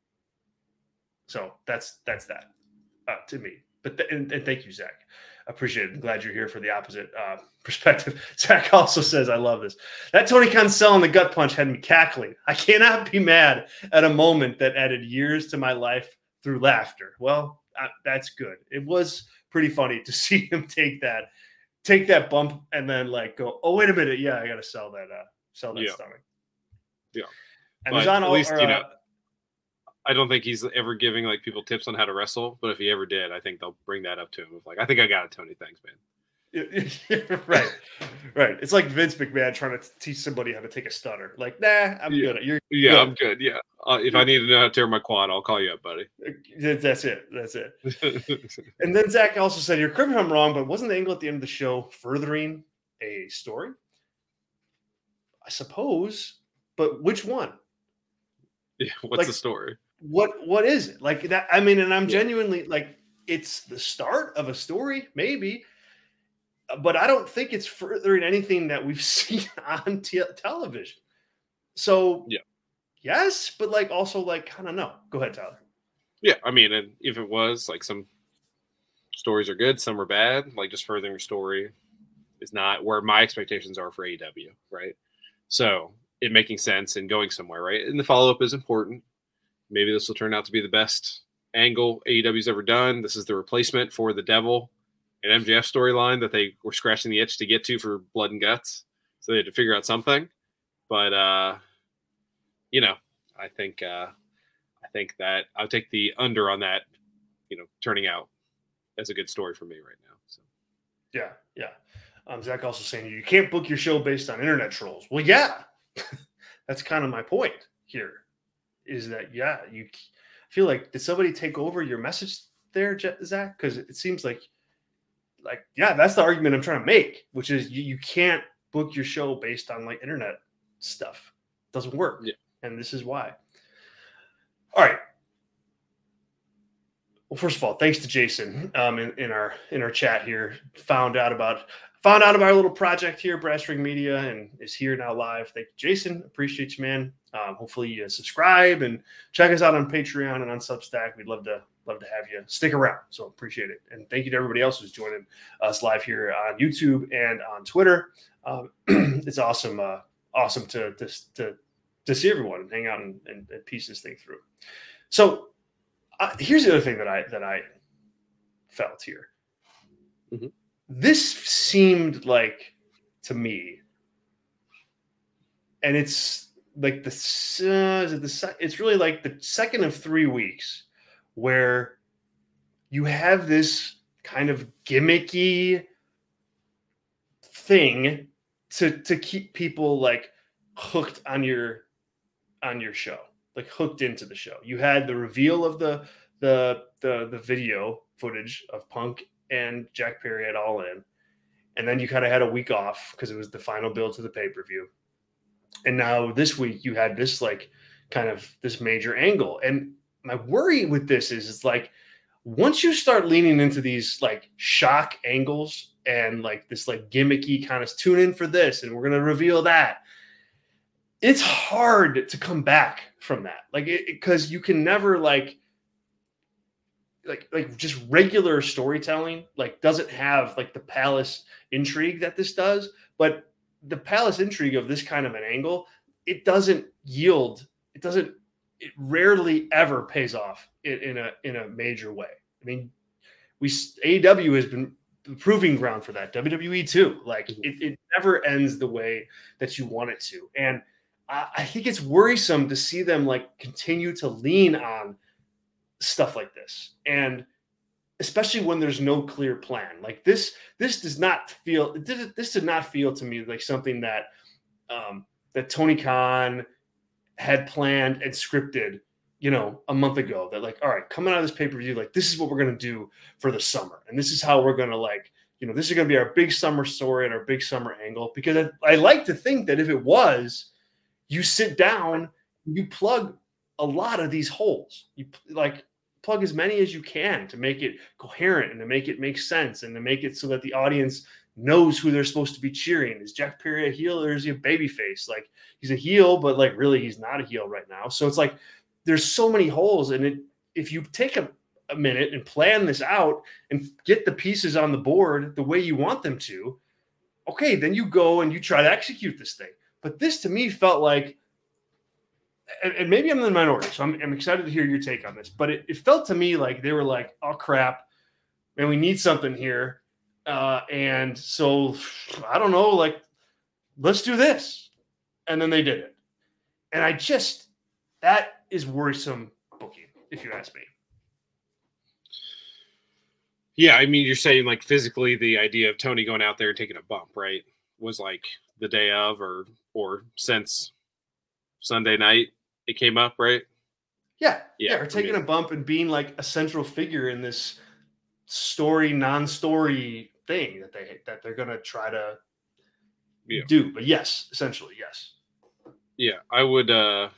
so that's that's that uh, to me. But th- and, and thank you, Zach. I appreciate it. I'm glad you're here for the opposite uh, perspective. Zach also says, I love this. That Tony Khan selling the gut punch had me cackling. I cannot be mad at a moment that added years to my life through laughter. Well, uh, that's good. It was pretty funny to see him take that, take that bump and then like go, oh, wait a minute. Yeah, I got to sell that, uh, sell that yeah. stomach. Yeah. And but he's on at all, least, or, you uh, know, I don't think he's ever giving like people tips on how to wrestle, but if he ever did, I think they'll bring that up to him. Of like, I think I got it, Tony. Thanks, man. right, right. It's like Vince McMahon trying to teach somebody how to take a stunner. Like, nah, I'm yeah. good. You're yeah, good. I'm good. Yeah, uh, if I need to know how to tear my quad, I'll call you up, buddy. That's it. That's it. And then Zach also said, "You're correct if I'm wrong, but wasn't the angle at the end of the show furthering a story? I suppose, but which one? Yeah, what's like, the story? What what is it like that? I mean, and I'm yeah. genuinely like, it's the start of a story, maybe, but I don't think it's furthering anything that we've seen on t- television. So yeah, yes, but like also like I don't know. Go ahead, Tyler. Yeah, I mean, and if it was like some stories are good, some are bad. Like just furthering a story is not where my expectations are for A E W, right? So it making sense and going somewhere, right? And the follow up is important. Maybe this will turn out to be the best angle A E W's ever done. This is the replacement for the Devil and M J F storyline that they were scratching the itch to get to for Blood and Guts. So they had to figure out something. But, uh, you know, I think uh, I think that I'll take the under on that, you know, turning out as a good story for me right now. So Yeah, yeah. Um, Zach also saying you can't book your show based on internet trolls. Well, yeah, that's kind of my point here. Is that yeah? You feel like did somebody take over your message there, Zach? Because it seems like, like yeah, that's the argument I'm trying to make, which is you, you can't book your show based on like internet stuff. It doesn't work, yeah. And this is why. All right. Well, first of all, thanks to Jason um, in, in our in our chat here. Found out about found out about our little project here, Brass Ring Media, and is here now live. Thank you, Jason. Appreciate you, man. Um, hopefully you subscribe and check us out on Patreon and on Substack. We'd love to love to have you stick around. So appreciate it. And thank you to everybody else who's joining us live here on YouTube and on Twitter. Um, it's awesome, uh, awesome to, to to to see everyone and hang out and, and, and piece this thing through. So uh, here's the other thing that I that I felt here. Mm-hmm. This seemed like to me, and it's like the uh, is it the it's really like the second of three weeks where you have this kind of gimmicky thing to to keep people like hooked on your on your show, like hooked into the show. You had the reveal of the the the the video footage of Punk and Jack Perry at All In, and then you kind of had a week off because it was the final build to the pay-per-view. And now this week you had this like kind of this major angle. And my worry with this is it's like once you start leaning into these like shock angles and like this like gimmicky kind of tune in for this and we're going to reveal that, it's hard to come back from that. Like it because you can never like like like just regular storytelling like doesn't have like the palace intrigue that this does, but the palace intrigue of this kind of an angle, it doesn't yield. It doesn't, it rarely ever pays off in, in a, in a major way. I mean, we, A E W has been the proving ground for that. W W E too. Like it, it never ends the way that you want it to. And I, I think it's worrisome to see them like continue to lean on stuff like this. And especially when there's no clear plan. Like this, this does not feel, this, this did not feel to me like something that, um, that Tony Khan had planned and scripted, you know, a month ago, that like, all right, coming out of this pay-per-view, like this is what we're going to do for the summer. And this is how we're going to like, you know, this is going to be our big summer story and our big summer angle. Because I, I like to think that if it was, you sit down, you plug a lot of these holes. You like plug as many as you can to make it coherent and to make it make sense and to make it so that the audience knows who they're supposed to be cheering. Is Jack Perry a heel or is he a babyface? Like he's a heel, but like really he's not a heel right now. So it's like there's so many holes, and it if you take a, a minute and plan this out and get the pieces on the board the way you want them to, okay, then you go and you try to execute this thing. But this to me felt like, and, and maybe I'm in the minority, so I'm, I'm excited to hear your take on this, but it, it felt to me like they were like, oh crap, man, we need something here. Uh, and so I don't know, like, let's do this. And then they did it. And I just, that is worrisome booking, if you ask me. Yeah, I mean, you're saying like physically the idea of Tony going out there and taking a bump, right, was like the day of or or since Sunday night it came up, right? Yeah, yeah, yeah or taking I mean, a bump and being like a central figure in this story, non-story thing that they that they're gonna try to yeah. do. But yes, essentially, yes. Yeah, I would uh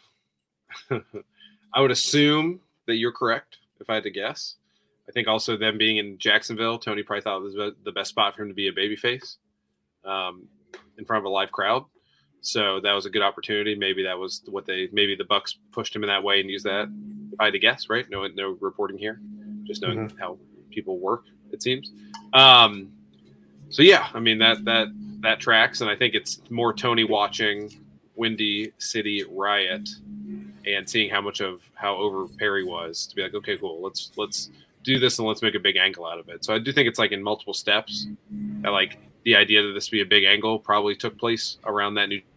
I would assume that you're correct if I had to guess. I think also them being in Jacksonville, Tony probably thought it was the best spot for him to be a babyface um, in front of a live crowd. So that was a good opportunity. Maybe that was what they, maybe the Bucks pushed him in that way and used that. If I had to guess, right? No, no reporting here, just knowing mm-hmm. how people work, it seems. Um, so yeah, I mean that that that tracks, and I think it's more Tony watching Windy City Riot and seeing how much of how over Perry was to be like, okay, cool, let's let's do this and let's make a big angle out of it. So I do think it's like in multiple steps. I like the idea that this be a big angle probably took place around that new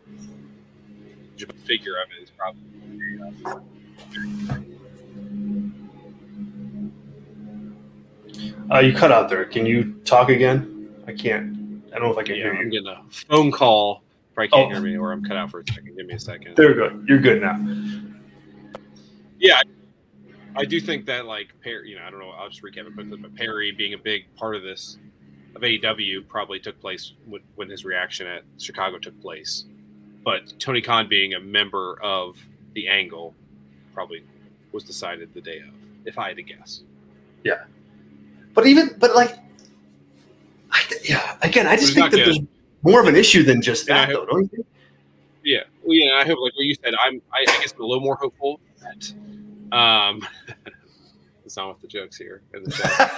figure of it is probably. Uh, you cut out there. Can you talk again? I can't. I don't know if I can yeah, hear you. I'm getting a phone call. Probably can't oh. hear me, or I'm cut out for a second. Give me a second. There we go. You're good now. Yeah, I do think that like Perry. You know, I don't know. I'll just recap it quickly. But Perry being a big part of this of A E W probably took place when, when his reaction at Chicago took place. But Tony Khan being a member of the Angle probably was decided the day of, if I had to guess. Yeah. But even, but like, I, yeah, again, I just think that good. there's more of an issue than just that, hope, though, don't you think? Yeah. Well, yeah, I hope, like what you said, I'm, I, I guess, I'm a little more hopeful that, um, it's not with the jokes here. In the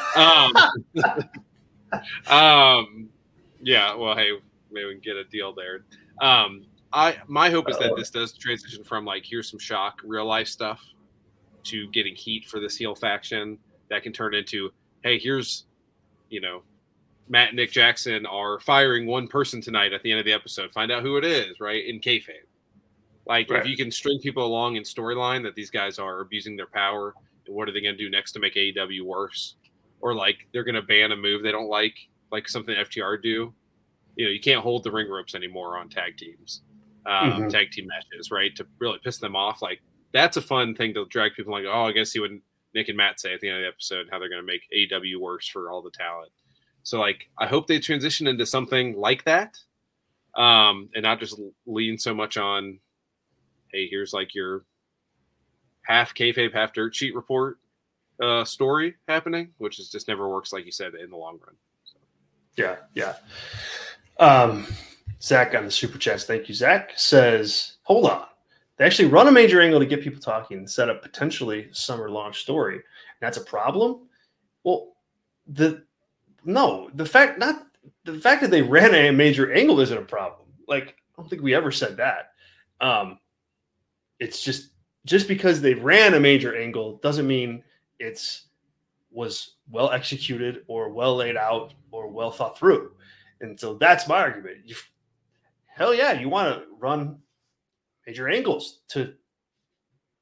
um, um, yeah, well, hey, maybe we can get a deal there. Um, I my hope is that this does transition from like here's some shock real life stuff to getting heat for this heel faction that can turn into, hey, here's, you know, Matt and Nick Jackson are firing one person tonight at the end of the episode. Find out who it is, right? In kayfabe. Like right. If you can string people along in storyline that these guys are abusing their power, and what are they going to do next to make A E W worse? Or like they're going to ban a move they don't like, like something F T R do. You know, you can't hold the ring ropes anymore on tag teams, um, mm-hmm. tag team matches, right? To really piss them off. Like that's a fun thing to drag people like, oh, I guess see what Nick and Matt say at the end of the episode, how they're going to make A E W worse for all the talent. So like, I hope they transition into something like that, um, and not just lean so much on, hey, here's like your half kayfabe, half dirt sheet report uh, story happening, which is just never works, like you said, in the long run. So. Yeah, yeah. Um, Zach on the super chats, thank you, Zach, says, hold on. They actually run a major angle to get people talking and set up potentially summer launch story. And that's a problem? Well, the no, the fact not the fact that they ran a major angle isn't a problem. Like, I don't think we ever said that. Um, it's just just because they ran a major angle doesn't mean it's was well executed or well laid out or well thought through. And so that's my argument. You, hell yeah, you want to run major angles to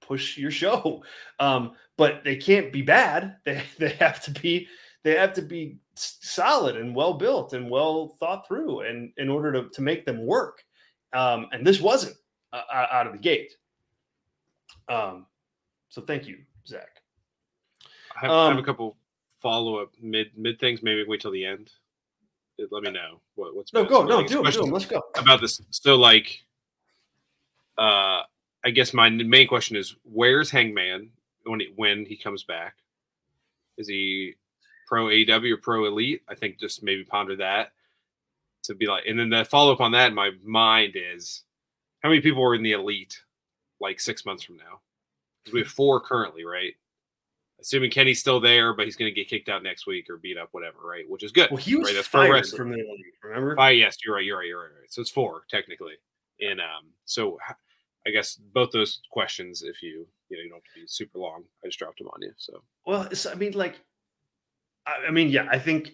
push your show. Um, but they can't be bad. They they have to be they have to be solid and well built and well thought through, and in order to to make them work. Um, and this wasn't uh, out of the gate. Um, so thank you, Zach. I have, um, I have a couple follow up mid mid things. Maybe wait till the end. Let me know what, what's no go no do it, do it. Let's go about this. So like, uh, I guess my main question is, where's Hangman when he, when he comes back? Is he pro A E W or pro Elite? I think just maybe ponder that to be like, and then the follow up on that in my mind is, how many people are in the Elite like six months from now? Because we have four currently, right? Assuming Kenny's still there, but he's going to get kicked out next week or beat up, whatever, right? Which is good. Well, he was right? That's fired from the Elite, remember? Five, yes, you're right, you're right, you're right, right. So it's four, technically. And um, so I guess both those questions, if you, you know, you don't have to be super long, I just dropped them on you. So, well, it's, I mean, like, I, I mean, yeah, I think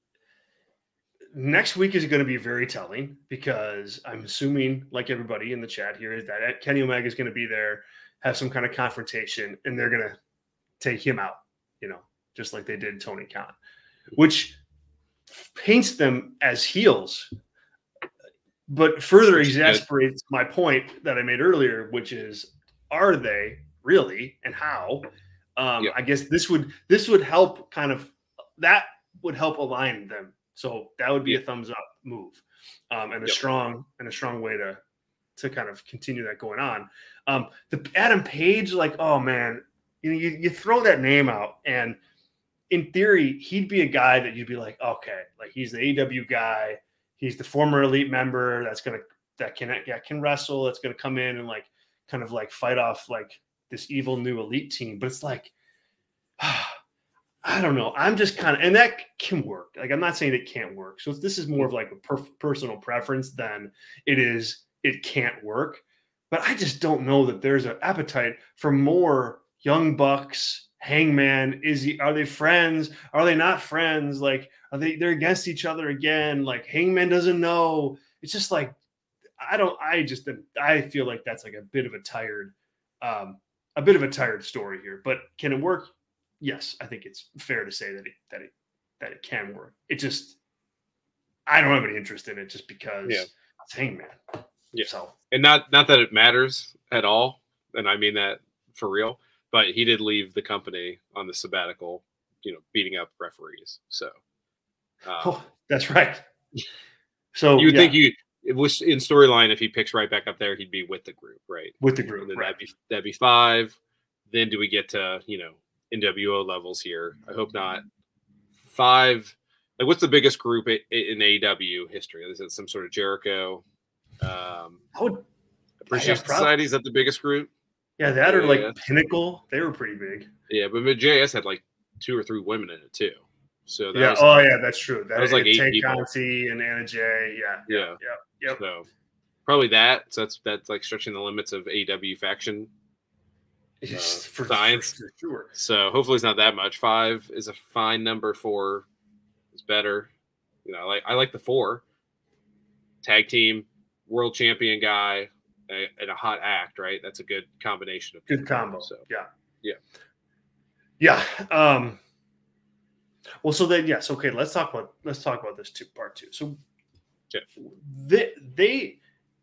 next week is going to be very telling because I'm assuming, like everybody in the chat here, is that Kenny Omega is going to be there, have some kind of confrontation, and they're going to take him out, you know, just like they did Tony Khan, which paints them as heels, but further which exasperates my point that I made earlier, which is, are they really, and how? Um, yeah. I guess this would this would help kind of that would help align them. So that would be yeah. a thumbs up move, um, and a yep. strong and a strong way to to kind of continue that going on. Um, the Adam Page, like, oh man. You know, you, you throw that name out, and in theory, he'd be a guy that you'd be like, okay, like he's the A E W guy, he's the former Elite member that's gonna that can that can wrestle, that's gonna come in and like kind of like fight off like this evil new Elite team. But it's like, I don't know. I'm just kind of, and that can work. Like I'm not saying it can't work. So this is more of like a per- personal preference than it is it can't work. But I just don't know that there's an appetite for more. Young Bucks, Hangman, is he? Are they friends? Are they not friends? Like, are they? They're against each other again. Like, Hangman doesn't know. It's just like, I don't. I just. I feel like that's like a bit of a tired, um, a bit of a tired story here. But can it work? Yes, I think it's fair to say that it that it that it can work. It just, I don't have any interest in it just because yeah. it's Hangman. Yeah. So, and not not that it matters at all, and I mean that for real. But he did leave the company on the sabbatical, you know, beating up referees. So, um, oh, that's right. So you would yeah. think you it was in storyline if he picks right back up there, he'd be with the group, right? With the group, and then right. that'd be that'd be five. Then do we get to you know N W O levels here? I hope not. Five. Like, what's the biggest group in A E W history? Is it some sort of Jericho? Um, I would. Appreciation Society, is that the biggest group? Yeah, that or like Pinnacle, they were pretty big. Yeah, but J S had like two or three women in it too. So that yeah, was, oh yeah, that's true. That, that was like eight Tay people. Conti and Anna Jay, yeah, yeah, yeah, yeah. So probably that. So that's that's like stretching the limits of A E W faction uh, for, science. For, for sure. So hopefully it's not that much. Five is a fine number. Four is better. You know, I like I like the four. Tag team, world champion guy. And a hot act, right? That's a good combination of good combo. So yeah, yeah, yeah. Um, well, so then yes, okay. Let's talk about let's talk about this two part two. So yeah. they they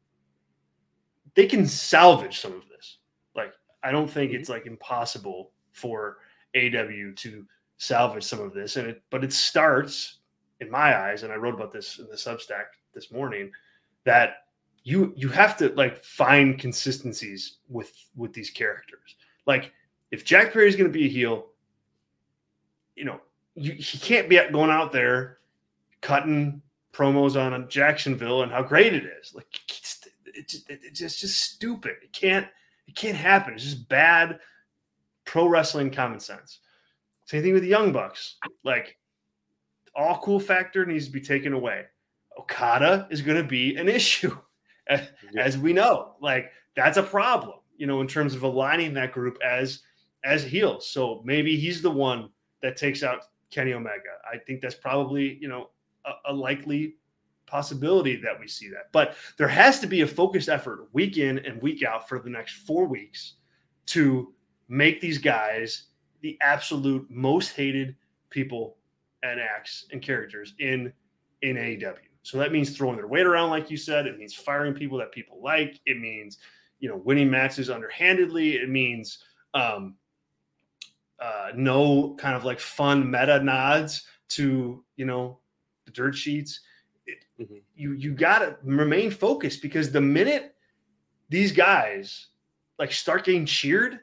they can salvage some of this. Like I don't think mm-hmm. it's like impossible for A E W to salvage some of this, and it but it starts in my eyes, and I wrote about this in the Substack this morning that. You you have to like find consistencies with with these characters. Like if Jack Perry is going to be a heel, you know you, he can't be going out there cutting promos on Jacksonville and how great it is. Like it's, it's, just, it's just just stupid. It can't it can't happen. It's just bad pro wrestling common sense. Same thing with the Young Bucks. Like all cool factor needs to be taken away. Okada is going to be an issue. As we know, like that's a problem, you know, in terms of aligning that group as as heels. So maybe he's the one that takes out Kenny Omega. I think that's probably, you know, a, a likely possibility that we see that. But there has to be a focused effort week in and week out for the next four weeks to make these guys the absolute most hated people and acts and characters in in A E W. So that means throwing their weight around, like you said. It means firing people that people like. It means, you know, winning matches underhandedly. It means um, uh, no kind of like fun meta nods to, you know, the dirt sheets. It, mm-hmm. You you got to remain focused, because the minute these guys like start getting cheered,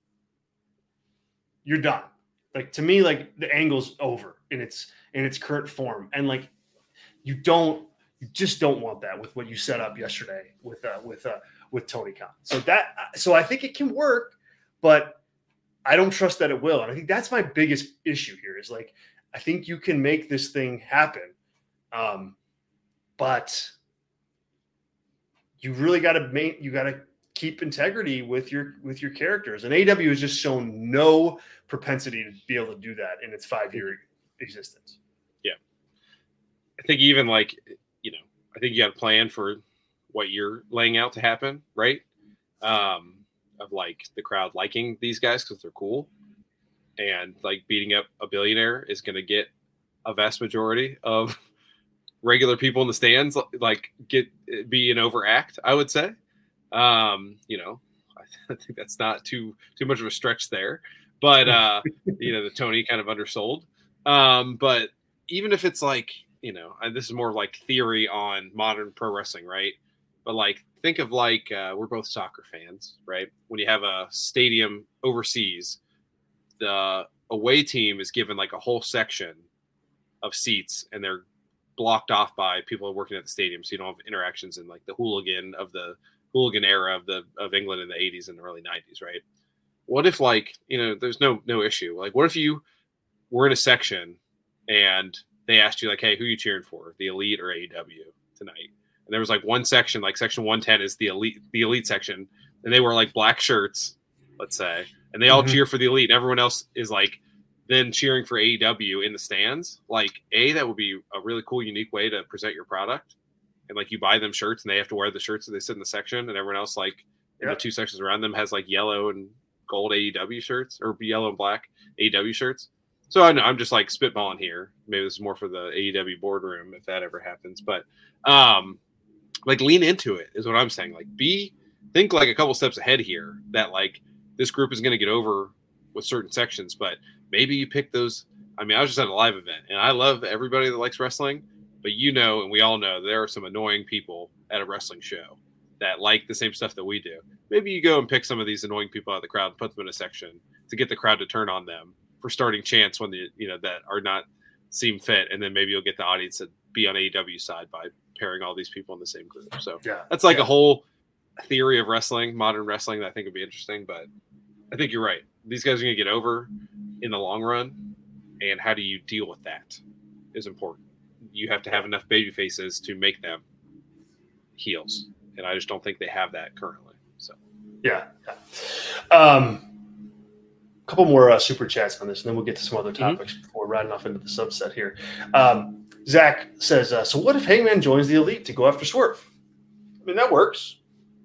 you're done. Like, to me, like, the angle's over in its in its current form, and like you don't you just don't want that with what you set up yesterday with uh, with uh, with Tony Khan. So that so I think it can work, but I don't trust that it will. And I think that's my biggest issue here is like, I think you can make this thing happen, um, but you really got to make you got to keep integrity with your with your characters. And A E W has just shown no propensity to be able to do that in its five year existence. Yeah, I think even like you know, I think you got a plan for what you're laying out to happen, right? Um, of like the crowd liking these guys because they're cool, and like beating up a billionaire is going to get a vast majority of regular people in the stands like get be an overact, I would say. Um, you know, I think that's not too too much of a stretch there, but uh, you know, the Tony kind of undersold. Um, but even if it's like, you know, and this is more like theory on modern pro wrestling, right? But like, think of like uh, we're both soccer fans, right? When you have a stadium overseas, the away team is given like a whole section of seats, and they're blocked off by people working at the stadium, so you don't have interactions in like the hooligan of the hooligan era of the of England in the eighties and the early nineties, right? What if like, you know, there's no no issue. Like, what if you were in a section and they asked you like, hey, who are you cheering for, the Elite or A E W tonight? And there was like one section, like section one ten is the elite, the elite section, and they wear like black shirts, let's say, and they all mm-hmm. cheer for the Elite, and everyone else is like then cheering for A E W in the stands. Like, A, that would be a really cool, unique way to present your product. And like, you buy them shirts and they have to wear the shirts so they sit in the section, and everyone else like in yep. the two sections around them has like yellow and gold A E W shirts, or yellow and black A E W shirts. So I know I'm just like spitballing here. Maybe this is more for the A E W boardroom if that ever happens, but um, like lean into it is what I'm saying. Like, be think like a couple steps ahead here, that like this group is going to get over with certain sections, but maybe you pick those. I mean, I was just at a live event, and I love everybody that likes wrestling, but you know, and we all know there are some annoying people at a wrestling show that like the same stuff that we do. Maybe you go and pick some of these annoying people out of the crowd and put them in a section to get the crowd to turn on them for starting chants when the, you know, that are not seem fit. And then maybe you'll get the audience to be on A E W side by pairing all these people in the same group. So yeah, that's like yeah. a whole theory of wrestling, modern wrestling, that I think would be interesting, but I think you're right. These guys are going to get over in the long run. And how do you deal with that is important. You have to have enough baby faces to make them heels. And I just don't think they have that currently. So, yeah. yeah. Um, a couple more uh, super chats on this, and then we'll get to some other topics mm-hmm. before riding off into the subset here. Um, Zach says, uh, so what if Hangman joins the Elite to go after Swerve? I mean, that works.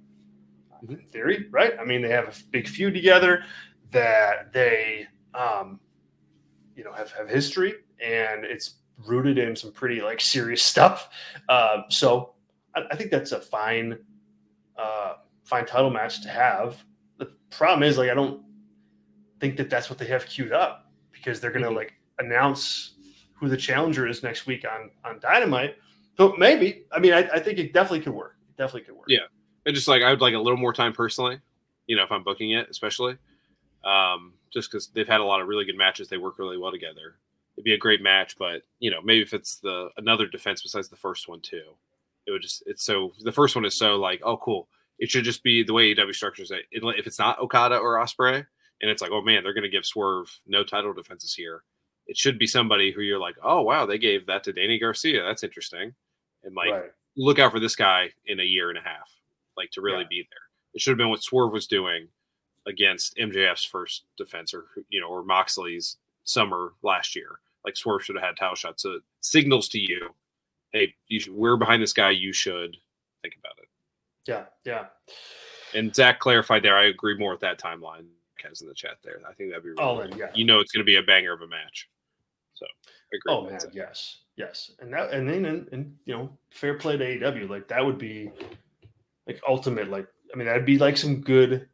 In theory, right? I mean, they have a big feud together, that they, um, you know, have, have history, and it's rooted in some pretty like serious stuff. Uh, so I, I think that's a fine, uh, fine title match to have. The problem is, like, I don't think that that's what they have queued up, because they're going to mm-hmm. like announce who the challenger is next week on, on Dynamite. So maybe, I mean, I, I think it definitely could work. It definitely could work. Yeah. And just like, I would like a little more time personally, you know, if I'm booking it, especially um, just because they've had a lot of really good matches. They work really well together. It'd be a great match, but you know, maybe if it's the another defense besides the first one too, it would just, it's so, the first one is so like, oh, cool. It should just be the way A E W structures it. it if it's not Okada or Ospreay, and it's like, oh man, they're going to give Swerve no title defenses here, it should be somebody who you're like, oh wow, they gave that to Danny Garcia. That's interesting. And like, right. look out for this guy in a year and a half, like to really yeah. be there. It should have been what Swerve was doing against M J F's first defense, or, you know, or Moxley's summer last year. Like, Swerve should have had title shots. So it signals to you, hey, you should, we're behind this guy. You should think about it. Yeah. Yeah. And Zach clarified there. I agree more with that timeline. Kev's in the chat there. I think that'd be really Oh, then, yeah. You know, it's going to be a banger of a match. So, I agree. Oh man, Zach. yes, yes, and that, and then, and, and you know, fair play to A E W. Like that would be like ultimate. Like I mean, that'd be like some good,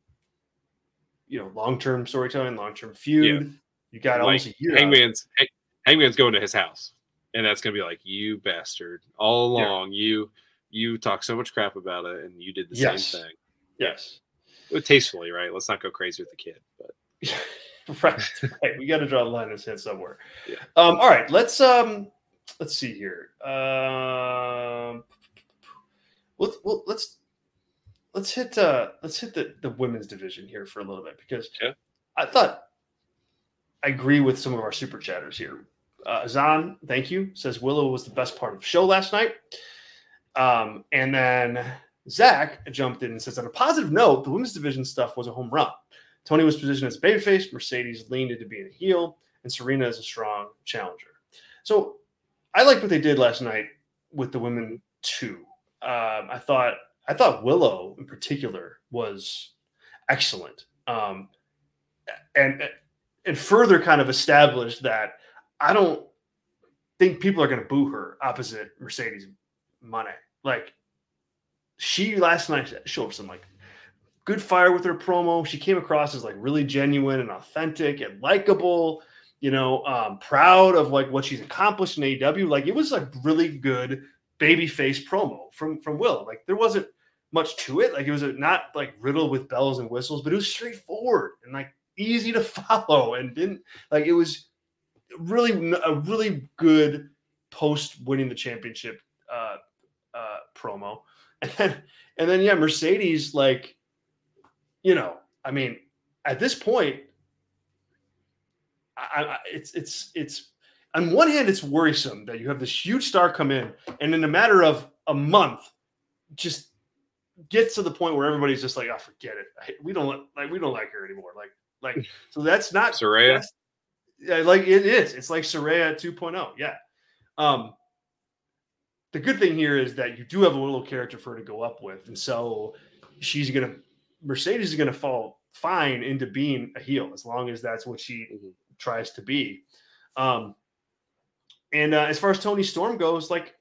you know, long term storytelling, long term feud. Yeah. You got like, almost a year. Hangman's Hang, Hangman's going to his house, and that's going to be like, you bastard! All along, yeah. you you talk so much crap about it, and you did the yes. same thing. Yes. Tastefully, right? Let's not go crazy with the kid, but right, right. We got to draw the line in the sand somewhere. Yeah. Um. All right. Let's um. Let's see here. Um. Let's well, let's let's hit uh let's hit the the women's division here for a little bit because yeah. I thought I agree with some of our super chatters here. Uh, Zahn, thank you. Says Willow was the best part of the show last night. Um, and then. Zach jumped in and says, on a positive note, the women's division stuff was a home run. Tony was positioned as a babyface, Mercedes leaned into being a heel, and Serena is a strong challenger. So I liked what they did last night with the women too. Um, I thought I thought Willow in particular was excellent, um, and and further kind of established that I don't think people are going to boo her opposite Mercedes Moné. Like. She last night showed some like good fire with her promo. She came across as like really genuine and authentic and likable, you know, um, proud of like what she's accomplished in A E W. Like it was like really good babyface promo from, from Will. Like there wasn't much to it. Like it was a, not like riddled with bells and whistles, but it was straightforward and like easy to follow and didn't like, it was really a really good post winning the championship uh, uh, promo. And then, and then, yeah, Mercedes, like, you know, I mean, at this point, I, I, it's, it's, it's, on one hand, it's worrisome that you have this huge star come in and in a matter of a month, just gets to the point where everybody's just like, oh, forget it. We don't like, we don't like her anymore. Like, like, so that's not Saraya. That's, yeah, like it is. It's like Saraya two point oh. Yeah. Um, The good thing here is that you do have a little character for her to go up with. And so she's going to, Mercedes is going to fall fine into being a heel as long as that's what she mm-hmm. tries to be. Um, and uh, as far as Toni Storm goes, like,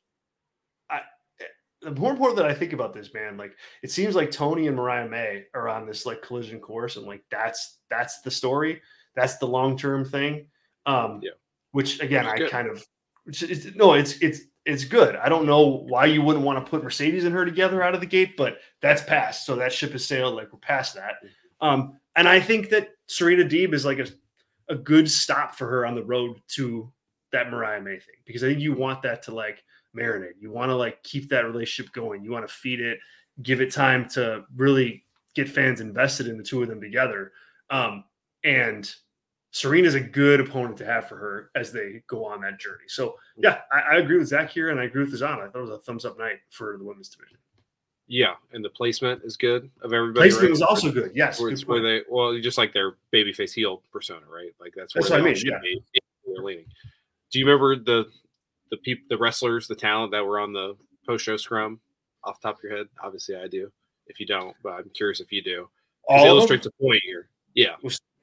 I, the more important that I think about this, man, like, it seems like Tony and Mariah May are on this like collision course. And like, that's, that's the story. That's the long-term thing. Um, yeah. Which again, I kind of, it's, it's, no, it's, it's, It's good. I don't know why you wouldn't want to put Mercedes and her together out of the gate, but that's past. So that ship has sailed. Like we're past that. Um, and I think that Serena Deeb is like a, a good stop for her on the road to that Mariah May thing, because I think you want that to like marinate. You want to like keep that relationship going. You want to feed it, give it time to really get fans invested in the two of them together. Um, and Serena's a good opponent to have for her as they go on that journey. So, yeah, I, I agree with Zach here, and I agree with Zahn. I thought it was a thumbs-up night for the women's division. Yeah, and the placement is good of everybody. Placement right? was also good, yes. Where, good where they, well, just like their babyface heel persona, right? Like that's where that's what I mean. Yeah, be, they're leaning. Do you remember the the people, the wrestlers, the talent that were on the post-show scrum off the top of your head? Obviously, I do. If you don't, but I'm curious if you do. It illustrates a point here. Yeah.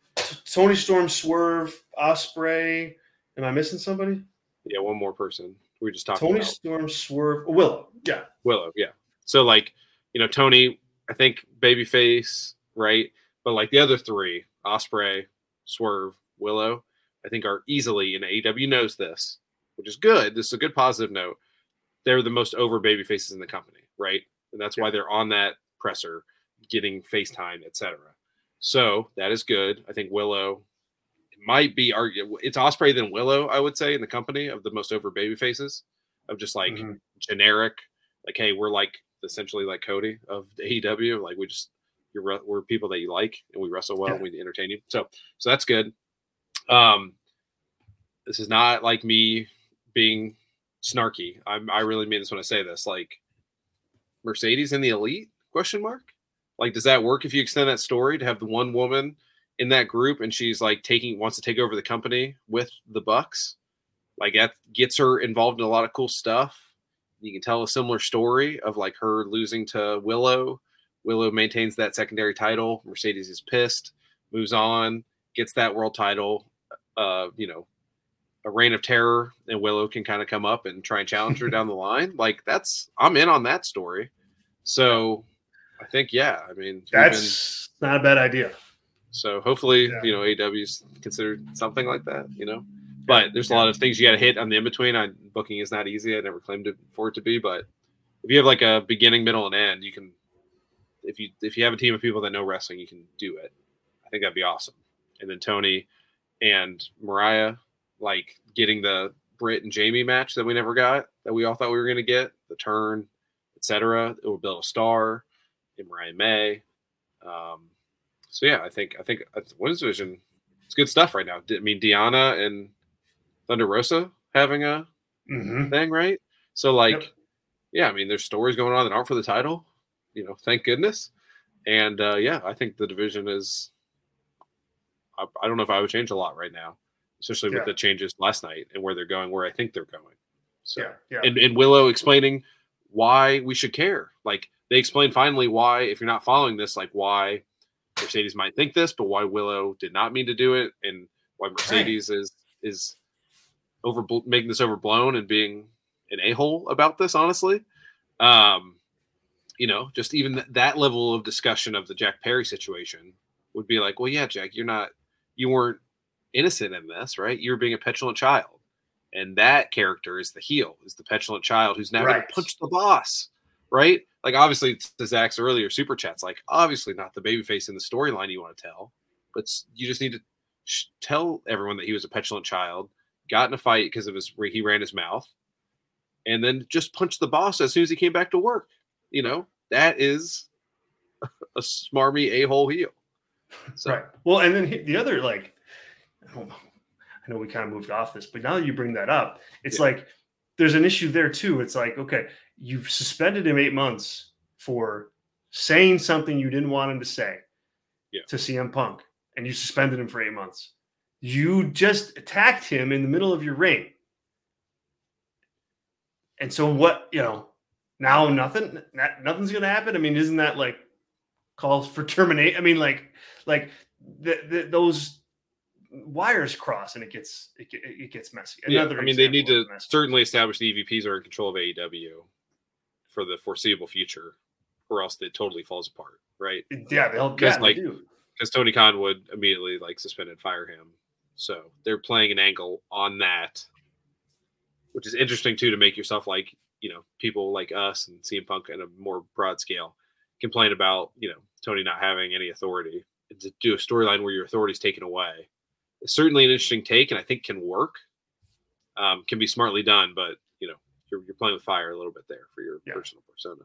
Toni Storm, Swerve, Ospreay. Am I missing somebody? Yeah, one more person. We were just talking Toni about. Storm, Swerve, Willow. Yeah. Willow, yeah. So, like, you know, Tony, I think babyface, right? But, like, the other three, Ospreay, Swerve, Willow, I think are easily, and A E W knows this, which is good. This is a good positive note. They're the most over babyfaces in the company, right? And that's yeah. why they're on that presser, getting FaceTime, et cetera. So that is good. I think Willow might be argued. It's Ospreay than Willow, I would say, in the company of the most over baby faces of just like mm-hmm. generic, like, hey, we're like essentially like Cody of the A E W. Like we just, you're, we're people that you like and we wrestle well yeah. and we entertain you. So, so that's good. Um, this is not like me being snarky. I'm, I really mean this when I say this, like Mercedes in the Elite question mark. Like, does that work if you extend that story to have the one woman in that group and she's like taking, wants to take over the company with the Bucks? Like that gets her involved in a lot of cool stuff. You can tell a similar story of like her losing to Willow Willow maintains that secondary title. Mercedes is pissed, moves on, gets that world title. Uh, you know, a reign of terror, and Willow can kind of come up and try and challenge her down the line. Like that's, I'm in on that story. So I think, yeah, I mean, that's been, not a bad idea. So hopefully, yeah. you know, A E W's considered something like that, you know, but there's a lot of things you got to hit on the in-between. I, booking is not easy. I never claimed it for it to be, but if you have like a beginning, middle, and end, you can, if you, if you have a team of people that know wrestling, you can do it. I think that'd be awesome. And then Tony and Mariah, like getting the Britt and Jamie match that we never got, that we all thought we were going to get, the turn, et cetera. It will build a star in Mariah May. Um, so yeah, I think I think women's division, it's good stuff right now. I mean, Deanna and Thunder Rosa having a mm-hmm. thing, right? So like, yep. yeah, I mean, there's stories going on that aren't for the title, you know, thank goodness. And uh, yeah, I think the division is. I, I don't know if I would change a lot right now, especially with yeah. the changes last night and where they're going, where I think they're going. So, yeah, yeah. And, and Willow explaining why we should care. Like they explained finally why, if you're not following this, like why Mercedes might think this, but why Willow did not mean to do it, and why Mercedes right. is is over making this overblown and being an a-hole about this. Honestly, um, you know, just even th- that level of discussion of the Jack Perry situation would be like, well, yeah, Jack, you're not, you weren't innocent in this, right? You were being a petulant child. And that character is the heel, is the petulant child who's now right. going to punch the boss, right? Like, obviously, to Zach's earlier super chats, like, obviously not the babyface in the storyline you want to tell, but you just need to sh- tell everyone that he was a petulant child, got in a fight because of his, where he ran his mouth, and then just punch the boss as soon as he came back to work. You know, that is a smarmy a-hole heel. So. Right. Well, and then the other, like, I don't know. I know we kind of moved off this, but now that you bring that up, it's yeah. like there's an issue there too. It's like, okay, you've suspended him eight months for saying something you didn't want him to say yeah. to C M Punk, and you suspended him for eight months. You just attacked him in the middle of your reign. And so what, you know, now nothing, nothing's going to happen. I mean, isn't that like calls for terminate? I mean, like, like the, the, those wires cross and it gets it, it gets messy. Another yeah, I mean, they need to certainly establish the E V Ps are in control of A E W for the foreseeable future, or else it totally falls apart, right? Yeah, they'll because yeah, like they do. Because Tony Khan would immediately like suspend and fire him, so they're playing an angle on that, which is interesting too, to make yourself like, you know, people like us and C M Punk at a more broad scale complain about, you know, Tony not having any authority. And to do a storyline where your authority is taken away. It's certainly an interesting take, and I think can work. Um, can be smartly done, but you know, you're, you're playing with fire a little bit there for your yeah. personal persona.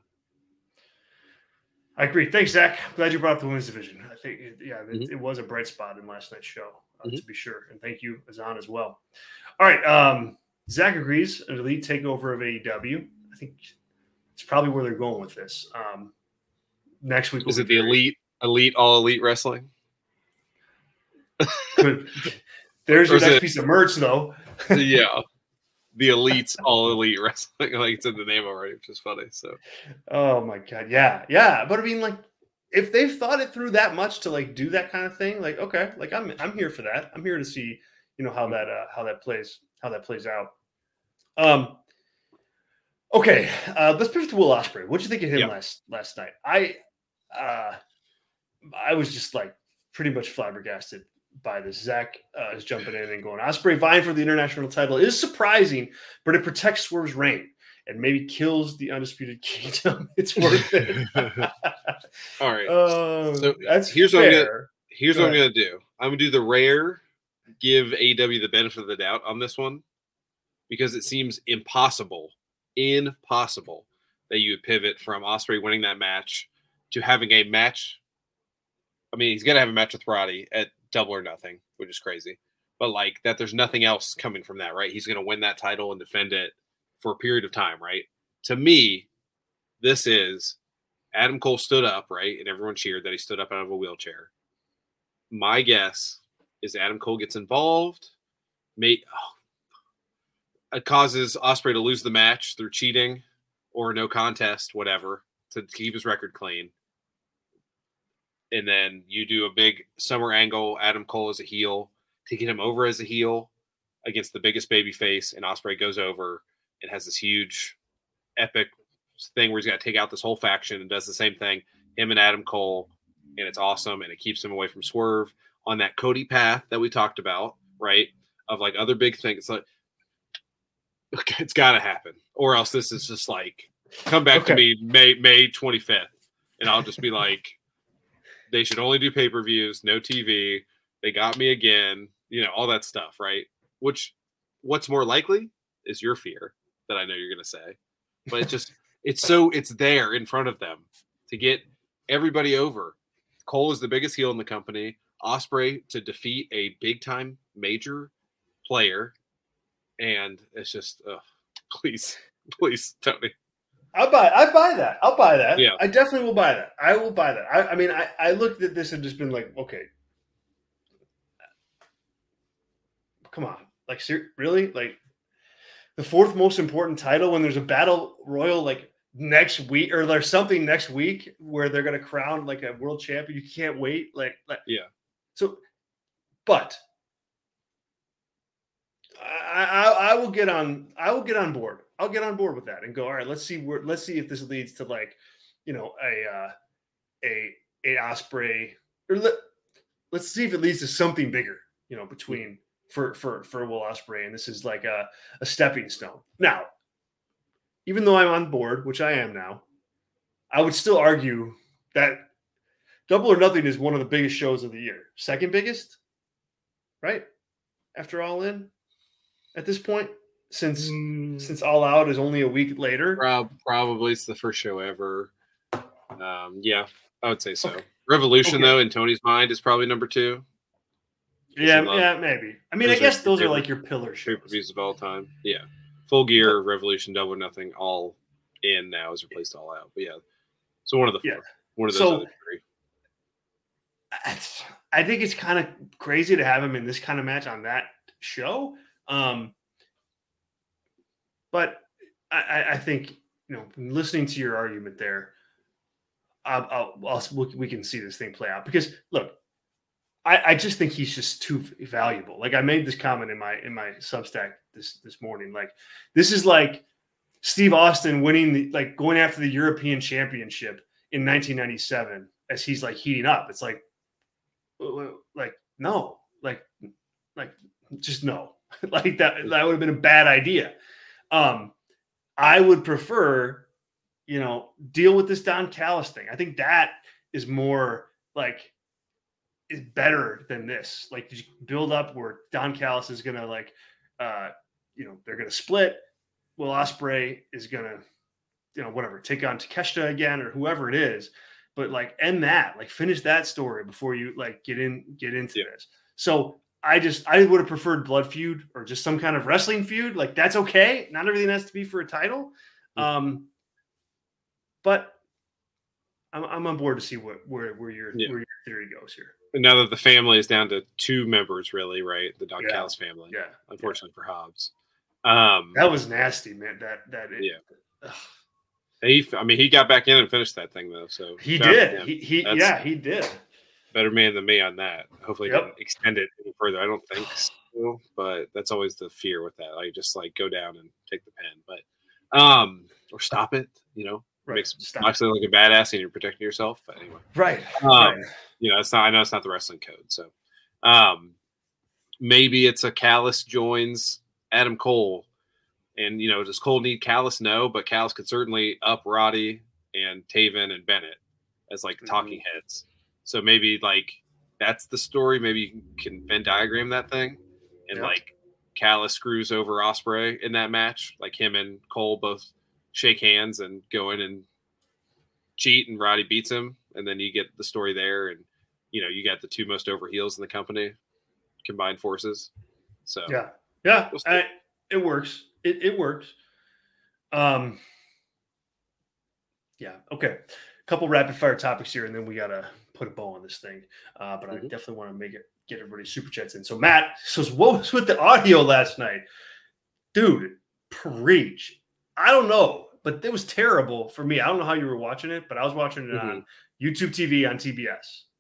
I agree. Thanks, Zach. Glad you brought up the women's division. I think, it, yeah, it, mm-hmm. it was a bright spot in last night's show, uh, mm-hmm. to be sure. And thank you, Azan, as well. All right, um, Zach agrees. An elite takeover of A E W. I think it's probably where they're going with this. Um, next week, is it the elite, elite, all elite wrestling? Good. There's your next it, piece of merch, though. Yeah, the elites, all elite wrestling, like it's in the name already, which is funny. So, oh my god, yeah, yeah. But I mean, like, if they've thought it through that much to like do that kind of thing, like, okay, like I'm, I'm here for that. I'm here to see, you know, how that, uh, how that plays, how that plays out. Um. Okay, uh, let's pivot to Will Ospreay. What'd you think of him yeah. last last night? I, uh, I was just like pretty much flabbergasted by this. Zach uh, is jumping in and going, Ospreay vying for the international title is surprising, but it protects Swerve's reign and maybe kills the Undisputed Kingdom. It's worth it. All right. Uh, so that's here's fair. what I'm gonna, here's Go what ahead. I'm gonna do. I'm gonna do the rare, give A E W the benefit of the doubt on this one, because it seems impossible, impossible that you would pivot from Ospreay winning that match to having a match. I mean, he's gonna have a match with Roddy at Double or Nothing, which is crazy. But like that, there's nothing else coming from that, right? He's going to win that title and defend it for a period of time, right? To me, this is Adam Cole stood up, right? And everyone cheered that he stood up out of a wheelchair. My guess is Adam Cole gets involved, may, oh, it causes Ospreay to lose the match through cheating or no contest, whatever, to keep his record clean. and then you do a big summer angle, Adam Cole as a heel, to get him over as a heel against the biggest baby face, and Ospreay goes over and has this huge epic thing where he's got to take out this whole faction and does the same thing, him and Adam Cole, and it's awesome, and it keeps him away from Swerve on that Cody path that we talked about, right? Of like other big things. It's like, it's got to happen, or else this is just like, come back Okay. to me May May twenty-fifth, and I'll just be like, they should only do pay-per-views, no T V. They got me again, you know, all that stuff, right? Which, what's more likely is your fear that I know you're going to say, but it's just, it's so, it's there in front of them to get everybody over. Cole is the biggest heel in the company. Ospreay to defeat a big-time major player, and it's just, uh, please, please, Tony. I'll buy. I buy that. I'll buy that. Yeah. I definitely will buy that. I will buy that. I, I mean, I, I looked at this and just been like, okay, come on, like, ser- really, like the fourth most important title when there's a battle royal like next week, or there's something next week where they're gonna crown like a world champion. You can't wait. Like, like Yeah. So, but I, I, I will get on. I will get on board. I'll get on board with that and go. All right, let's see where. Let's see if this leads to like, you know, a uh, a a Ospreay, or let, let's see if it leads to something bigger. You know, between for for for Will Ospreay, and this is like a a stepping stone. Now, even though I'm on board, which I am now, I would still argue that Double or Nothing is one of the biggest shows of the year. Second biggest, right? After All In, at this point, since mm. since All Out is only a week later. Prob- probably it's the first show ever. Um, yeah, I would say so. Okay. Revolution, okay. though, in Tony's mind, is probably number two. Yeah, yeah, maybe. I mean, those I guess those are like your pillar shows. Pay-per-views of all time. Yeah. Full Gear, but, Revolution, Double or Nothing, all in now is replaced to All Out. But yeah, so one of the four. Yeah. One of those so, other three. I think it's kind of crazy to have him in this kind of match on that show. Um, but I, I think, you know, listening to your argument there, I'll, I'll, I'll, we can see this thing play out because look, I, I just think he's just too valuable. Like I made this comment in my, in my Substack this, this morning. Like this is like Steve Austin winning the, like going after the European Championship in nineteen ninety-seven as he's like heating up. It's like, like, no, like, like just no, like that, that would have been a bad idea. Um, I would prefer, you know, deal with this Don Callis thing. I think that is more like, is better than this. Like you build up where Don Callis is going to like, uh, you know, they're going to split. Will Ospreay is going to, you know, whatever, take on Takeshita again or whoever it is, but like end that, like finish that story before you like get in, get into yeah. this. So I just, I would have preferred blood feud or just some kind of wrestling feud. Like that's okay. Not everything has to be for a title. Um, but I'm, I'm on board to see what, where, where your, yeah. where your theory goes here. And now that the family is down to two members, really, right? The Don yeah. Callis family. Yeah. Unfortunately yeah. for Hobbs. Um, that was nasty, man. That, that, it, yeah. Ugh. He, I mean, he got back in and finished that thing though. So he did. He, he yeah, he did. Better man than me on that. Hopefully, yep. he didn't extend it any further. I don't think so, but that's always the fear with that. Like, just like go down and take the pen, but um, or stop it. You know, right. makes stop actually like a badass and you're protecting yourself. But anyway, right. Um, right. You know, it's not. I know it's not the wrestling code. So, um, maybe it's a Callis joins Adam Cole. And, you know, does Cole need Callis? No, but Callis could certainly up Roddy and Taven and Bennett as like talking mm-hmm. heads. So maybe like that's the story. Maybe you can Venn diagram that thing. And yep. like Callis screws over Ospreay in that match. Like him and Cole both shake hands and go in and cheat and Roddy beats him. And then you get the story there. And, you know, you got the two most over heels in the company, combined forces. So, yeah. Yeah. We'll I, it works. It, it works. Um, yeah. Okay. A couple rapid fire topics here, and then we got to put a bow on this thing. Uh, but mm-hmm. I definitely want to make it, get everybody super chats in. So Matt says, what was with the audio last night? Dude, preach. I don't know, but it was terrible for me. I don't know how you were watching it, but I was watching it mm-hmm. on YouTube T V on T B S.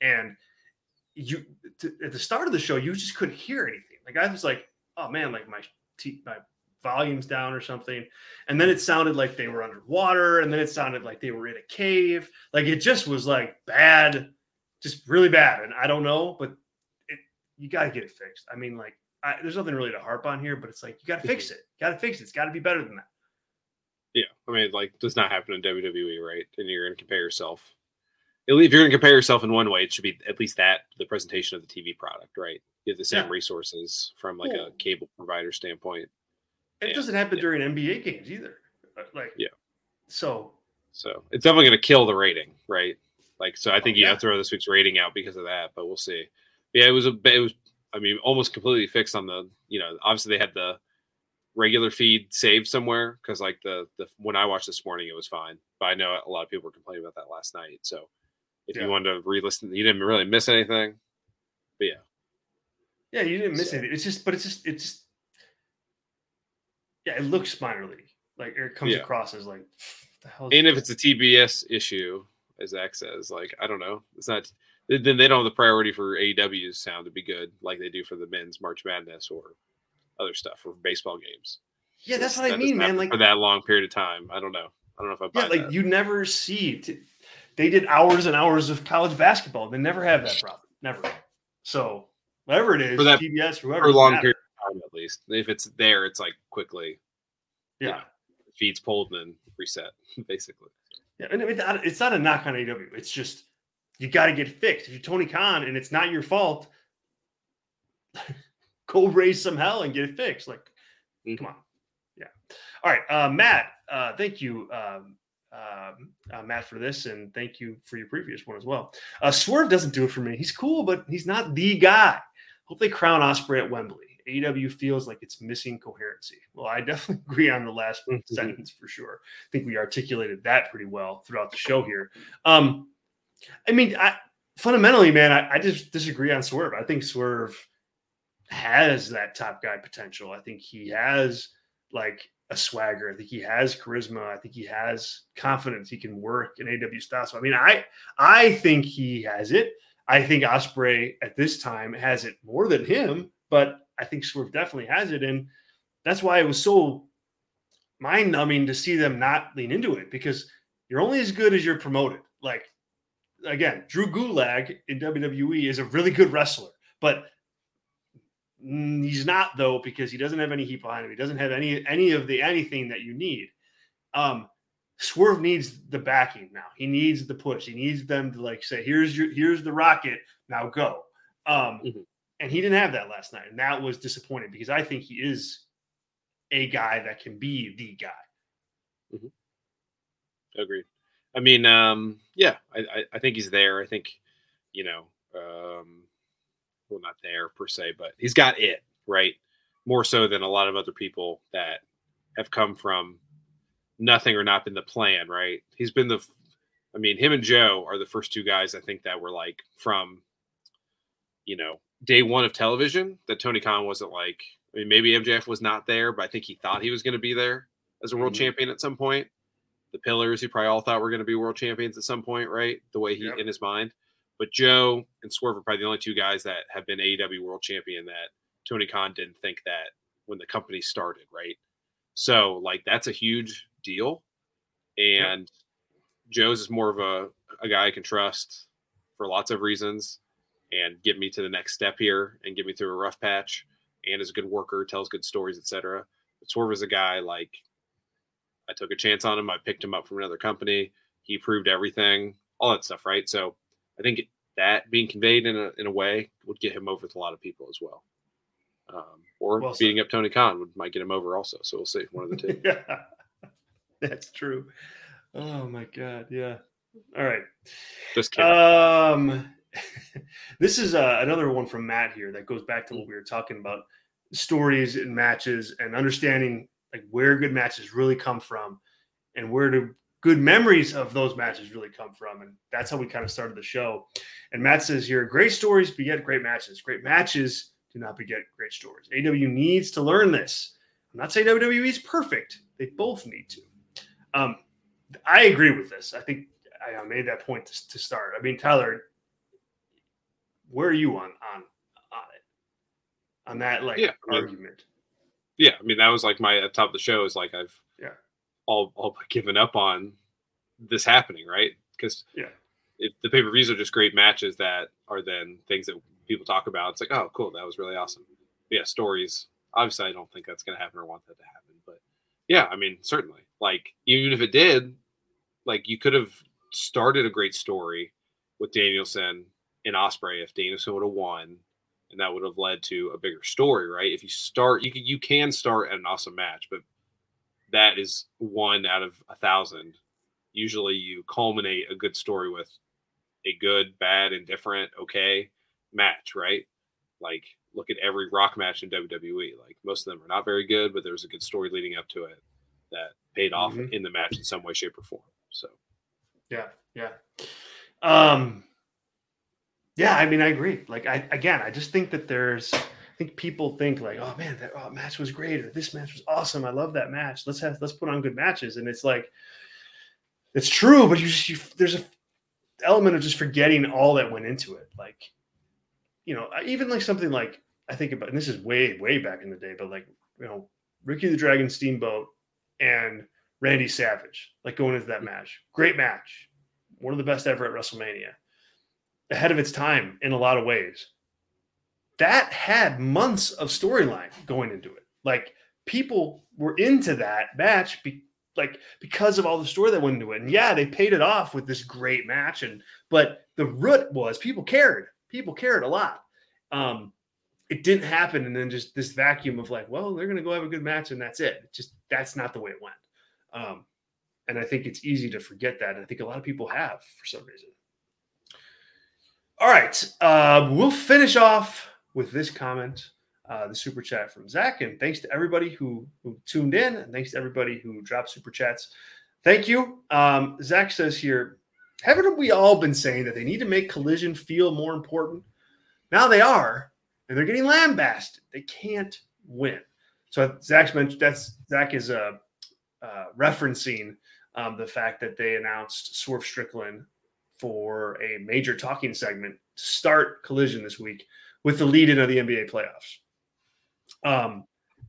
And you to, at the start of the show, you just couldn't hear anything. Like I was like, oh man, like my t- my volume's down or something. And then it sounded like they were underwater, and then it sounded like they were in a cave. Like it just was like bad, just really bad. And I don't know, but it, you got to get it fixed. I mean, like I, there's nothing really to harp on here, but it's like you got to fix it. You got to fix it. It's got to be better than that. Yeah, I mean, like does not happen in W W E, right? And you're going to compare yourself. If you're going to compare yourself in one way, it should be at least that the presentation of the T V product, right? You have the same yeah. resources from like cool. a cable provider standpoint. It and, doesn't happen yeah. during N B A games either. Like, yeah. So, so it's definitely going to kill the rating, right? Like, so I think oh, you yeah. have to throw this week's rating out because of that, but we'll see. Yeah, it was a, it was, I mean, almost completely fixed on the, you know, obviously they had the regular feed saved somewhere because like the the when I watched this morning, it was fine. But I know a lot of people were complaining about that last night. So if yeah. you wanted to re-listen, you didn't really miss anything. But yeah. Yeah, you didn't miss so. anything. It's just, but it's just, it's just, yeah, it looks minor league. Like it comes yeah. across as like, the hell. And if it's a T B S issue, as Zach says, like I don't know, it's not. Then they don't have the priority for A E W's sound to be good, like they do for the men's March Madness or other stuff for baseball games. Yeah, that's what that I mean, man. Like for that long period of time, I don't know. I don't know if I. Buy yeah, like that. you never see. T- they did hours and hours of college basketball. They never have that problem. Never. So whatever it is, for that, T B S, whoever, for a long period of time at least. If it's there, it's like quickly. Yeah. You know, feeds pulled and then reset, basically. Yeah, and it's not, it's not a knock on A E W. It's just you got to get fixed. If you're Tony Khan and it's not your fault, go raise some hell and get it fixed. Like, mm-hmm. come on. Yeah. All right. Uh, Matt, uh, thank you, um, um, uh, Matt, for this. And thank you for your previous one as well. Uh, Swerve doesn't do it for me. He's cool, but he's not the guy. Hope they crown Ospreay at Wembley. A E W feels like it's missing coherency. Well, I definitely agree on the last mm-hmm. sentence for sure. I think we articulated that pretty well throughout the show here. Um, I mean, I, fundamentally, man, I, I just disagree on Swerve. I think Swerve has that top guy potential. I think he has like a swagger. I think he has charisma. I think he has confidence. He can work in A E W style. So, I mean, I, I think he has it. I think Ospreay at this time has it more than him, but I think Swerve definitely has it. And that's why it was so mind numbing to see them not lean into it, because you're only as good as you're promoted. Like, again, Drew Gulak in W W E is a really good wrestler, but he's not though, because he doesn't have any heat behind him. He doesn't have any, any of the, anything that you need. Um, Swerve needs the backing now. He needs the push. He needs them to like say, here's your, here's the rocket, now go. Um, mm-hmm. And he didn't have that last night. And that was disappointing, because I think he is a guy that can be the guy. Mm-hmm. Agreed. I mean, um, yeah, I, I think he's there. I think, you know, um, well, not there per se, but he's got it, right? More so than a lot of other people that have come from nothing or not been the plan, right? He's been the, I mean, him and Joe are the first two guys I think that were like from, you know, day one of television that Tony Khan wasn't like, I mean, maybe M J F was not there, but I think he thought he was going to be there as a world mm-hmm. champion at some point. The Pillars, he probably all thought were going to be world champions at some point, right? The way he, yep. in his mind. But Joe and Swerve are probably the only two guys that have been A E W world champion that Tony Khan didn't think that when the company started, right? So, like, that's a huge deal. And yep. Joe's is more of a, a guy I can trust for lots of reasons and get me to the next step here and get me through a rough patch, and is a good worker, tells good stories, et cetera. But Swerve is a guy, like, I took a chance on him. I picked him up from another company. He proved everything, all that stuff, right? So I think that being conveyed in a in a way would get him over with a lot of people as well. Um, or well beating up Tony Khan would might get him over also. So we'll see. One of the two. Yeah, that's true. Oh, my God. Yeah. All right. Just kidding. Um, this is uh, another one from Matt here that goes back to what we were talking about, stories and matches and understanding like where good matches really come from and where do good memories of those matches really come from. And that's how we kind of started the show. And Matt says here, great stories beget great matches. Great matches do not beget great stories. A E W needs to learn this. I'm not saying W W E is perfect. They both need to. Um, I agree with this. I think I made that point to, to start. I mean, Tyler, where are you on on on it? On that like yeah, I mean, argument? Yeah, I mean that was like my at top of the show is like I've yeah all all but given up on this happening, right? Because yeah. if the pay-per-views are just great matches that are then things that people talk about, it's like, oh, cool, that was really awesome. But yeah, stories. Obviously, I don't think that's going to happen or want that to happen. But yeah, I mean, certainly. Like, even if it did, like, you could have started a great story with Danielson and Ospreay if Danielson would have won, and that would have led to a bigger story, right? If you start, you can, you can start an awesome match, but that is one out of a thousand. Usually you culminate a good story with a good, bad, indifferent, okay match, right? Like, look at every Rock match in W W E. Like, most of them are not very good, but there was a good story leading up to it that paid off Mm-hmm. in the match in some way, shape, or form. So, yeah, yeah, um, yeah. I mean, I agree. Like, I again, I just think that there's. I think people think like, oh man, that oh, match was great, or this match was awesome. I love that match. Let's have let's put on good matches, and it's like, it's true, but you just you, there's a element of just forgetting all that went into it. Like, you know, even like something like I think about, and this is way, way back in the day, but like, you know, Ricky the Dragon Steamboat and Randy Savage, like going into that match. Great match. One of the best ever at WrestleMania. Ahead of its time in a lot of ways. That had months of storyline going into it. Like, people were into that match be, like because of all the story that went into it. And yeah, they paid it off with this great match. And but the root was people cared. People cared a lot. Um, it didn't happen, and then just this vacuum of like, well, they're gonna go have a good match, and that's it. it just that's not the way it went. Um, and I think it's easy to forget that. And I think a lot of people have for some reason. All right, uh, we'll finish off with this comment, uh, the super chat from Zach, and thanks to everybody who who tuned in, and thanks to everybody who dropped super chats. Thank you. Um, Zach says here, haven't we all been saying that they need to make Collision feel more important? Now they are, and they're getting lambasted. They can't win. So Zach's mentioned that's Zach is uh, uh, referencing um, the fact that they announced Swerve Strickland for a major talking segment to start Collision this week with the lead-in of the N B A playoffs. Um,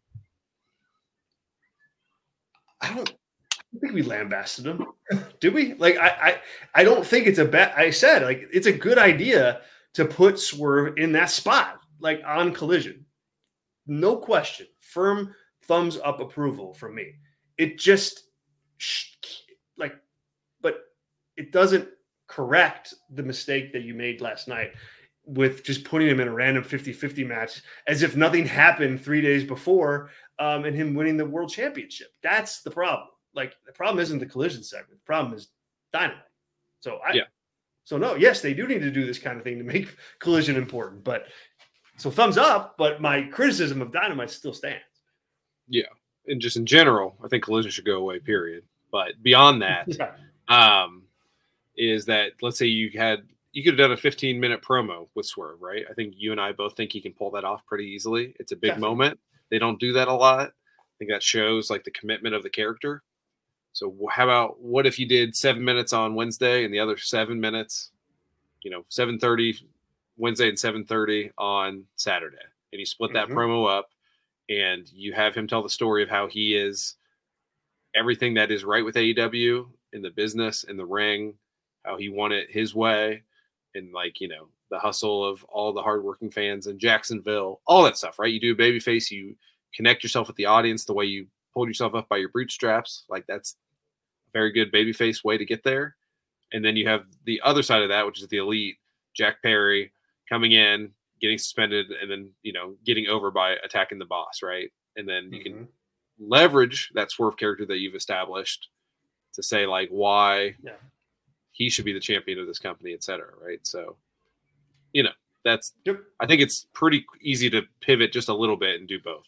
I don't think we lambasted him, did we? Like, I, I, I don't think it's a bad. I said like it's a good idea to put Swerve in that spot, like on Collision. No question, firm thumbs up approval from me. It just like, but it doesn't correct the mistake that you made last night with just putting him in a random fifty-fifty match as if nothing happened three days before um, and him winning the world championship. That's the problem. Like, the problem isn't the Collision segment. The problem is Dynamite. So I, yeah. So no, yes, they do need to do this kind of thing to make Collision important, but so thumbs up, but my criticism of Dynamite still stands. Yeah. And just in general, I think Collision should go away, period. But beyond that, yeah. um, is that, let's say you had, you could have done a fifteen minute promo with Swerve, right? I think you and I both think he can pull that off pretty easily. It's a big Definitely. moment. They don't do that a lot. I think that shows like the commitment of the character. So how about, what if you did seven minutes on Wednesday and the other seven minutes, you know, seven thirty Wednesday and seven thirty on Saturday, and you split that mm-hmm. promo up and you have him tell the story of how he is everything that is right with A E W in the business, in the ring, how he won it his way, and like, you know, the hustle of all the hardworking fans in Jacksonville, all that stuff, right? You do a babyface, you connect yourself with the audience the way you pulled yourself up by your bootstraps. Like, that's a very good babyface way to get there. And then you have the other side of that, which is the elite, Jack Perry coming in, getting suspended, and then, you know, getting over by attacking the boss, right? And then you mm-hmm. can leverage that Swerve character that you've established to say, like, why yeah. he should be the champion of this company, et cetera, right? So, you know, that's yep. I think it's pretty easy to pivot just a little bit and do both.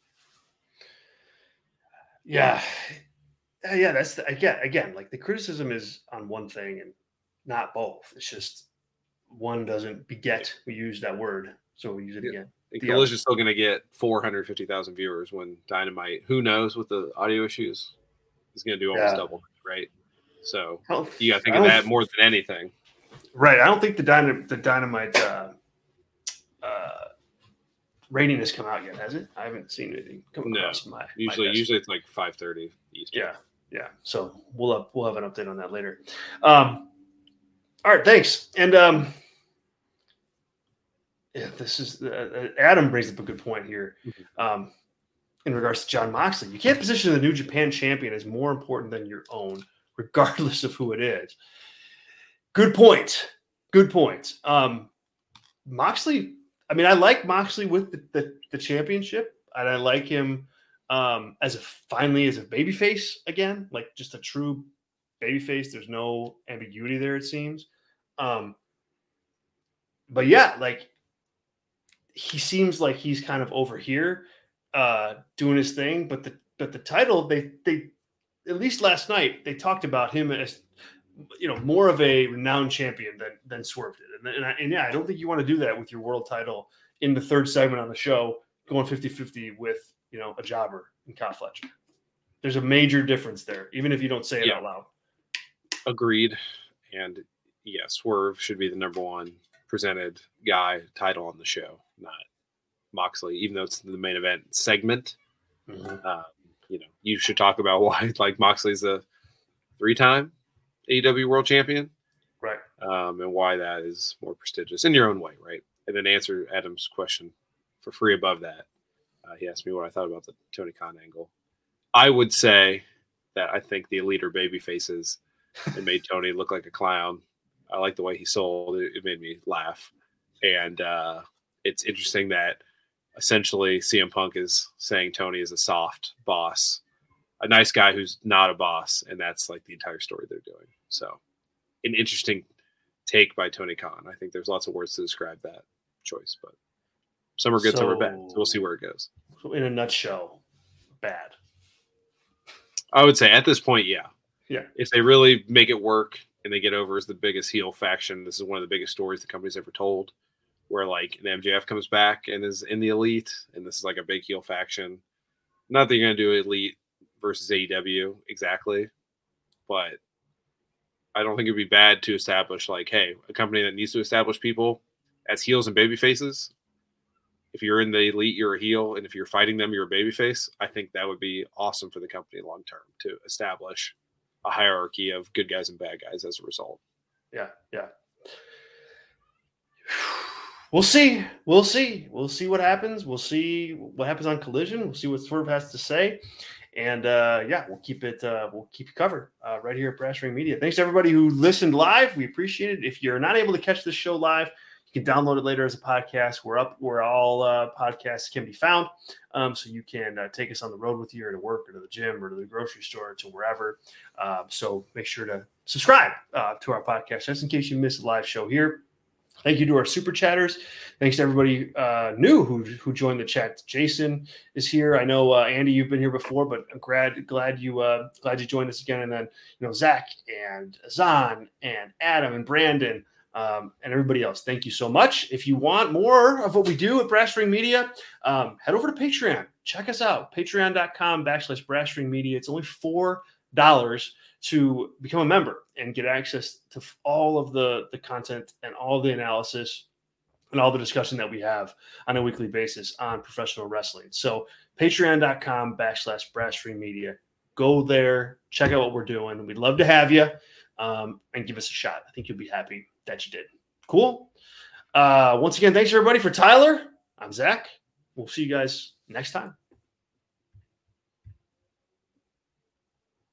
Yeah. Uh, yeah, that's the, again, again, like the criticism is on one thing and not both. It's just one doesn't beget. We use that word, so we use it again. And Collision is still going to get four hundred fifty thousand viewers when Dynamite, who knows with the audio issues, is going to do almost yeah. double, right? So you got to think of that more than anything. Right. I don't think the Dynamite, the Dynamite uh, rating has come out yet, has it? I haven't seen anything come No. across my Usually, my usually it's like five thirty Eastern. Yeah, yeah. So we'll have, we'll have an update on that later. Um, all right, thanks. And um, yeah, this is uh, Adam brings up a good point here. Um, in regards to Jon Moxley, you can't position the New Japan champion as more important than your own, regardless of who it is. Good point. Good point. Um, Moxley, I mean, I like Moxley with the, the, the championship, and I like him um, as a finally as a babyface again, like just a true babyface. There's no ambiguity there, it seems. Um, but yeah, like he seems like he's kind of over here uh, doing his thing, but the but the title they they at least last night they talked about him as, you know, more of a renowned champion than than Swerve did. And, and, I, and yeah, I don't think you want to do that with your world title in the third segment on the show, going fifty-fifty with, you know, a jobber and Kyle Fletcher. There's a major difference there, even if you don't say it Yeah. out loud. Agreed. And yeah, Swerve should be the number one presented guy title on the show, not Moxley, even though it's the main event segment. Mm-hmm. Uh, you know, you should talk about why like Moxley's a three-time A E W World Champion, Right. Um, and why that is more prestigious in your own way, right? And then answer Adam's question for free above that. Uh, he asked me what I thought about the Tony Khan angle. I would say that I think the Elite are baby faces and made Tony look like a clown. I like the way he sold it. It made me laugh. And uh, it's interesting that essentially C M Punk is saying Tony is a soft boss, a nice guy who's not a boss. And that's like the entire story they're doing. So an interesting take by Tony Khan. I think there's lots of words to describe that choice, but some are good, So, some are bad. So we'll see where it goes. So in a nutshell, bad. I would say at this point, yeah. Yeah. If they really make it work and they get over as the biggest heel faction, this is one of the biggest stories the company's ever told, where like an M J F comes back and is in the Elite, and this is like a big heel faction. Not that you're going to do Elite versus A E W exactly, but I don't think it'd be bad to establish like, hey, a company that needs to establish people as heels and baby faces. If you're in the Elite, you're a heel, and if you're fighting them, you're a babyface. I think that would be awesome for the company long term to establish a hierarchy of good guys and bad guys as a result. Yeah, yeah. We'll see. We'll see. We'll see what happens. We'll see what happens on Collision. We'll see what Swerve has to say. And uh, yeah, we'll keep it. Uh, we'll keep you covered uh, right here at Brass Ring Media. Thanks to everybody who listened live. We appreciate it. If you're not able to catch this show live, you can download it later as a podcast. We're up where all uh, podcasts can be found. Um, so you can uh, take us on the road with you, or to work, or to the gym, or to the grocery store, or to wherever. Uh, so make sure to subscribe uh, to our podcast just in case you missed a live show here. Thank you to our super chatters. Thanks to everybody uh, new who who joined the chat. Jason is here. I know uh, Andy, you've been here before, but I'm glad glad you uh, glad you joined us again. And then you know Zach and Azan and Adam and Brandon um, and everybody else. Thank you so much. If you want more of what we do at Brass Ring Media, um, head over to Patreon. Check us out. Patreon.com backslash Brass Ring Media. It's only four dollars to become a member and get access to all of the, the content and all the analysis and all the discussion that we have on a weekly basis on professional wrestling. So patreon.com backslash Brass Ring Media. Go there, check out what we're doing. We'd love to have you um, and give us a shot. I think you'll be happy that you did. Cool. Uh, once again, thanks everybody. For Tyler, I'm Zach. We'll see you guys next time.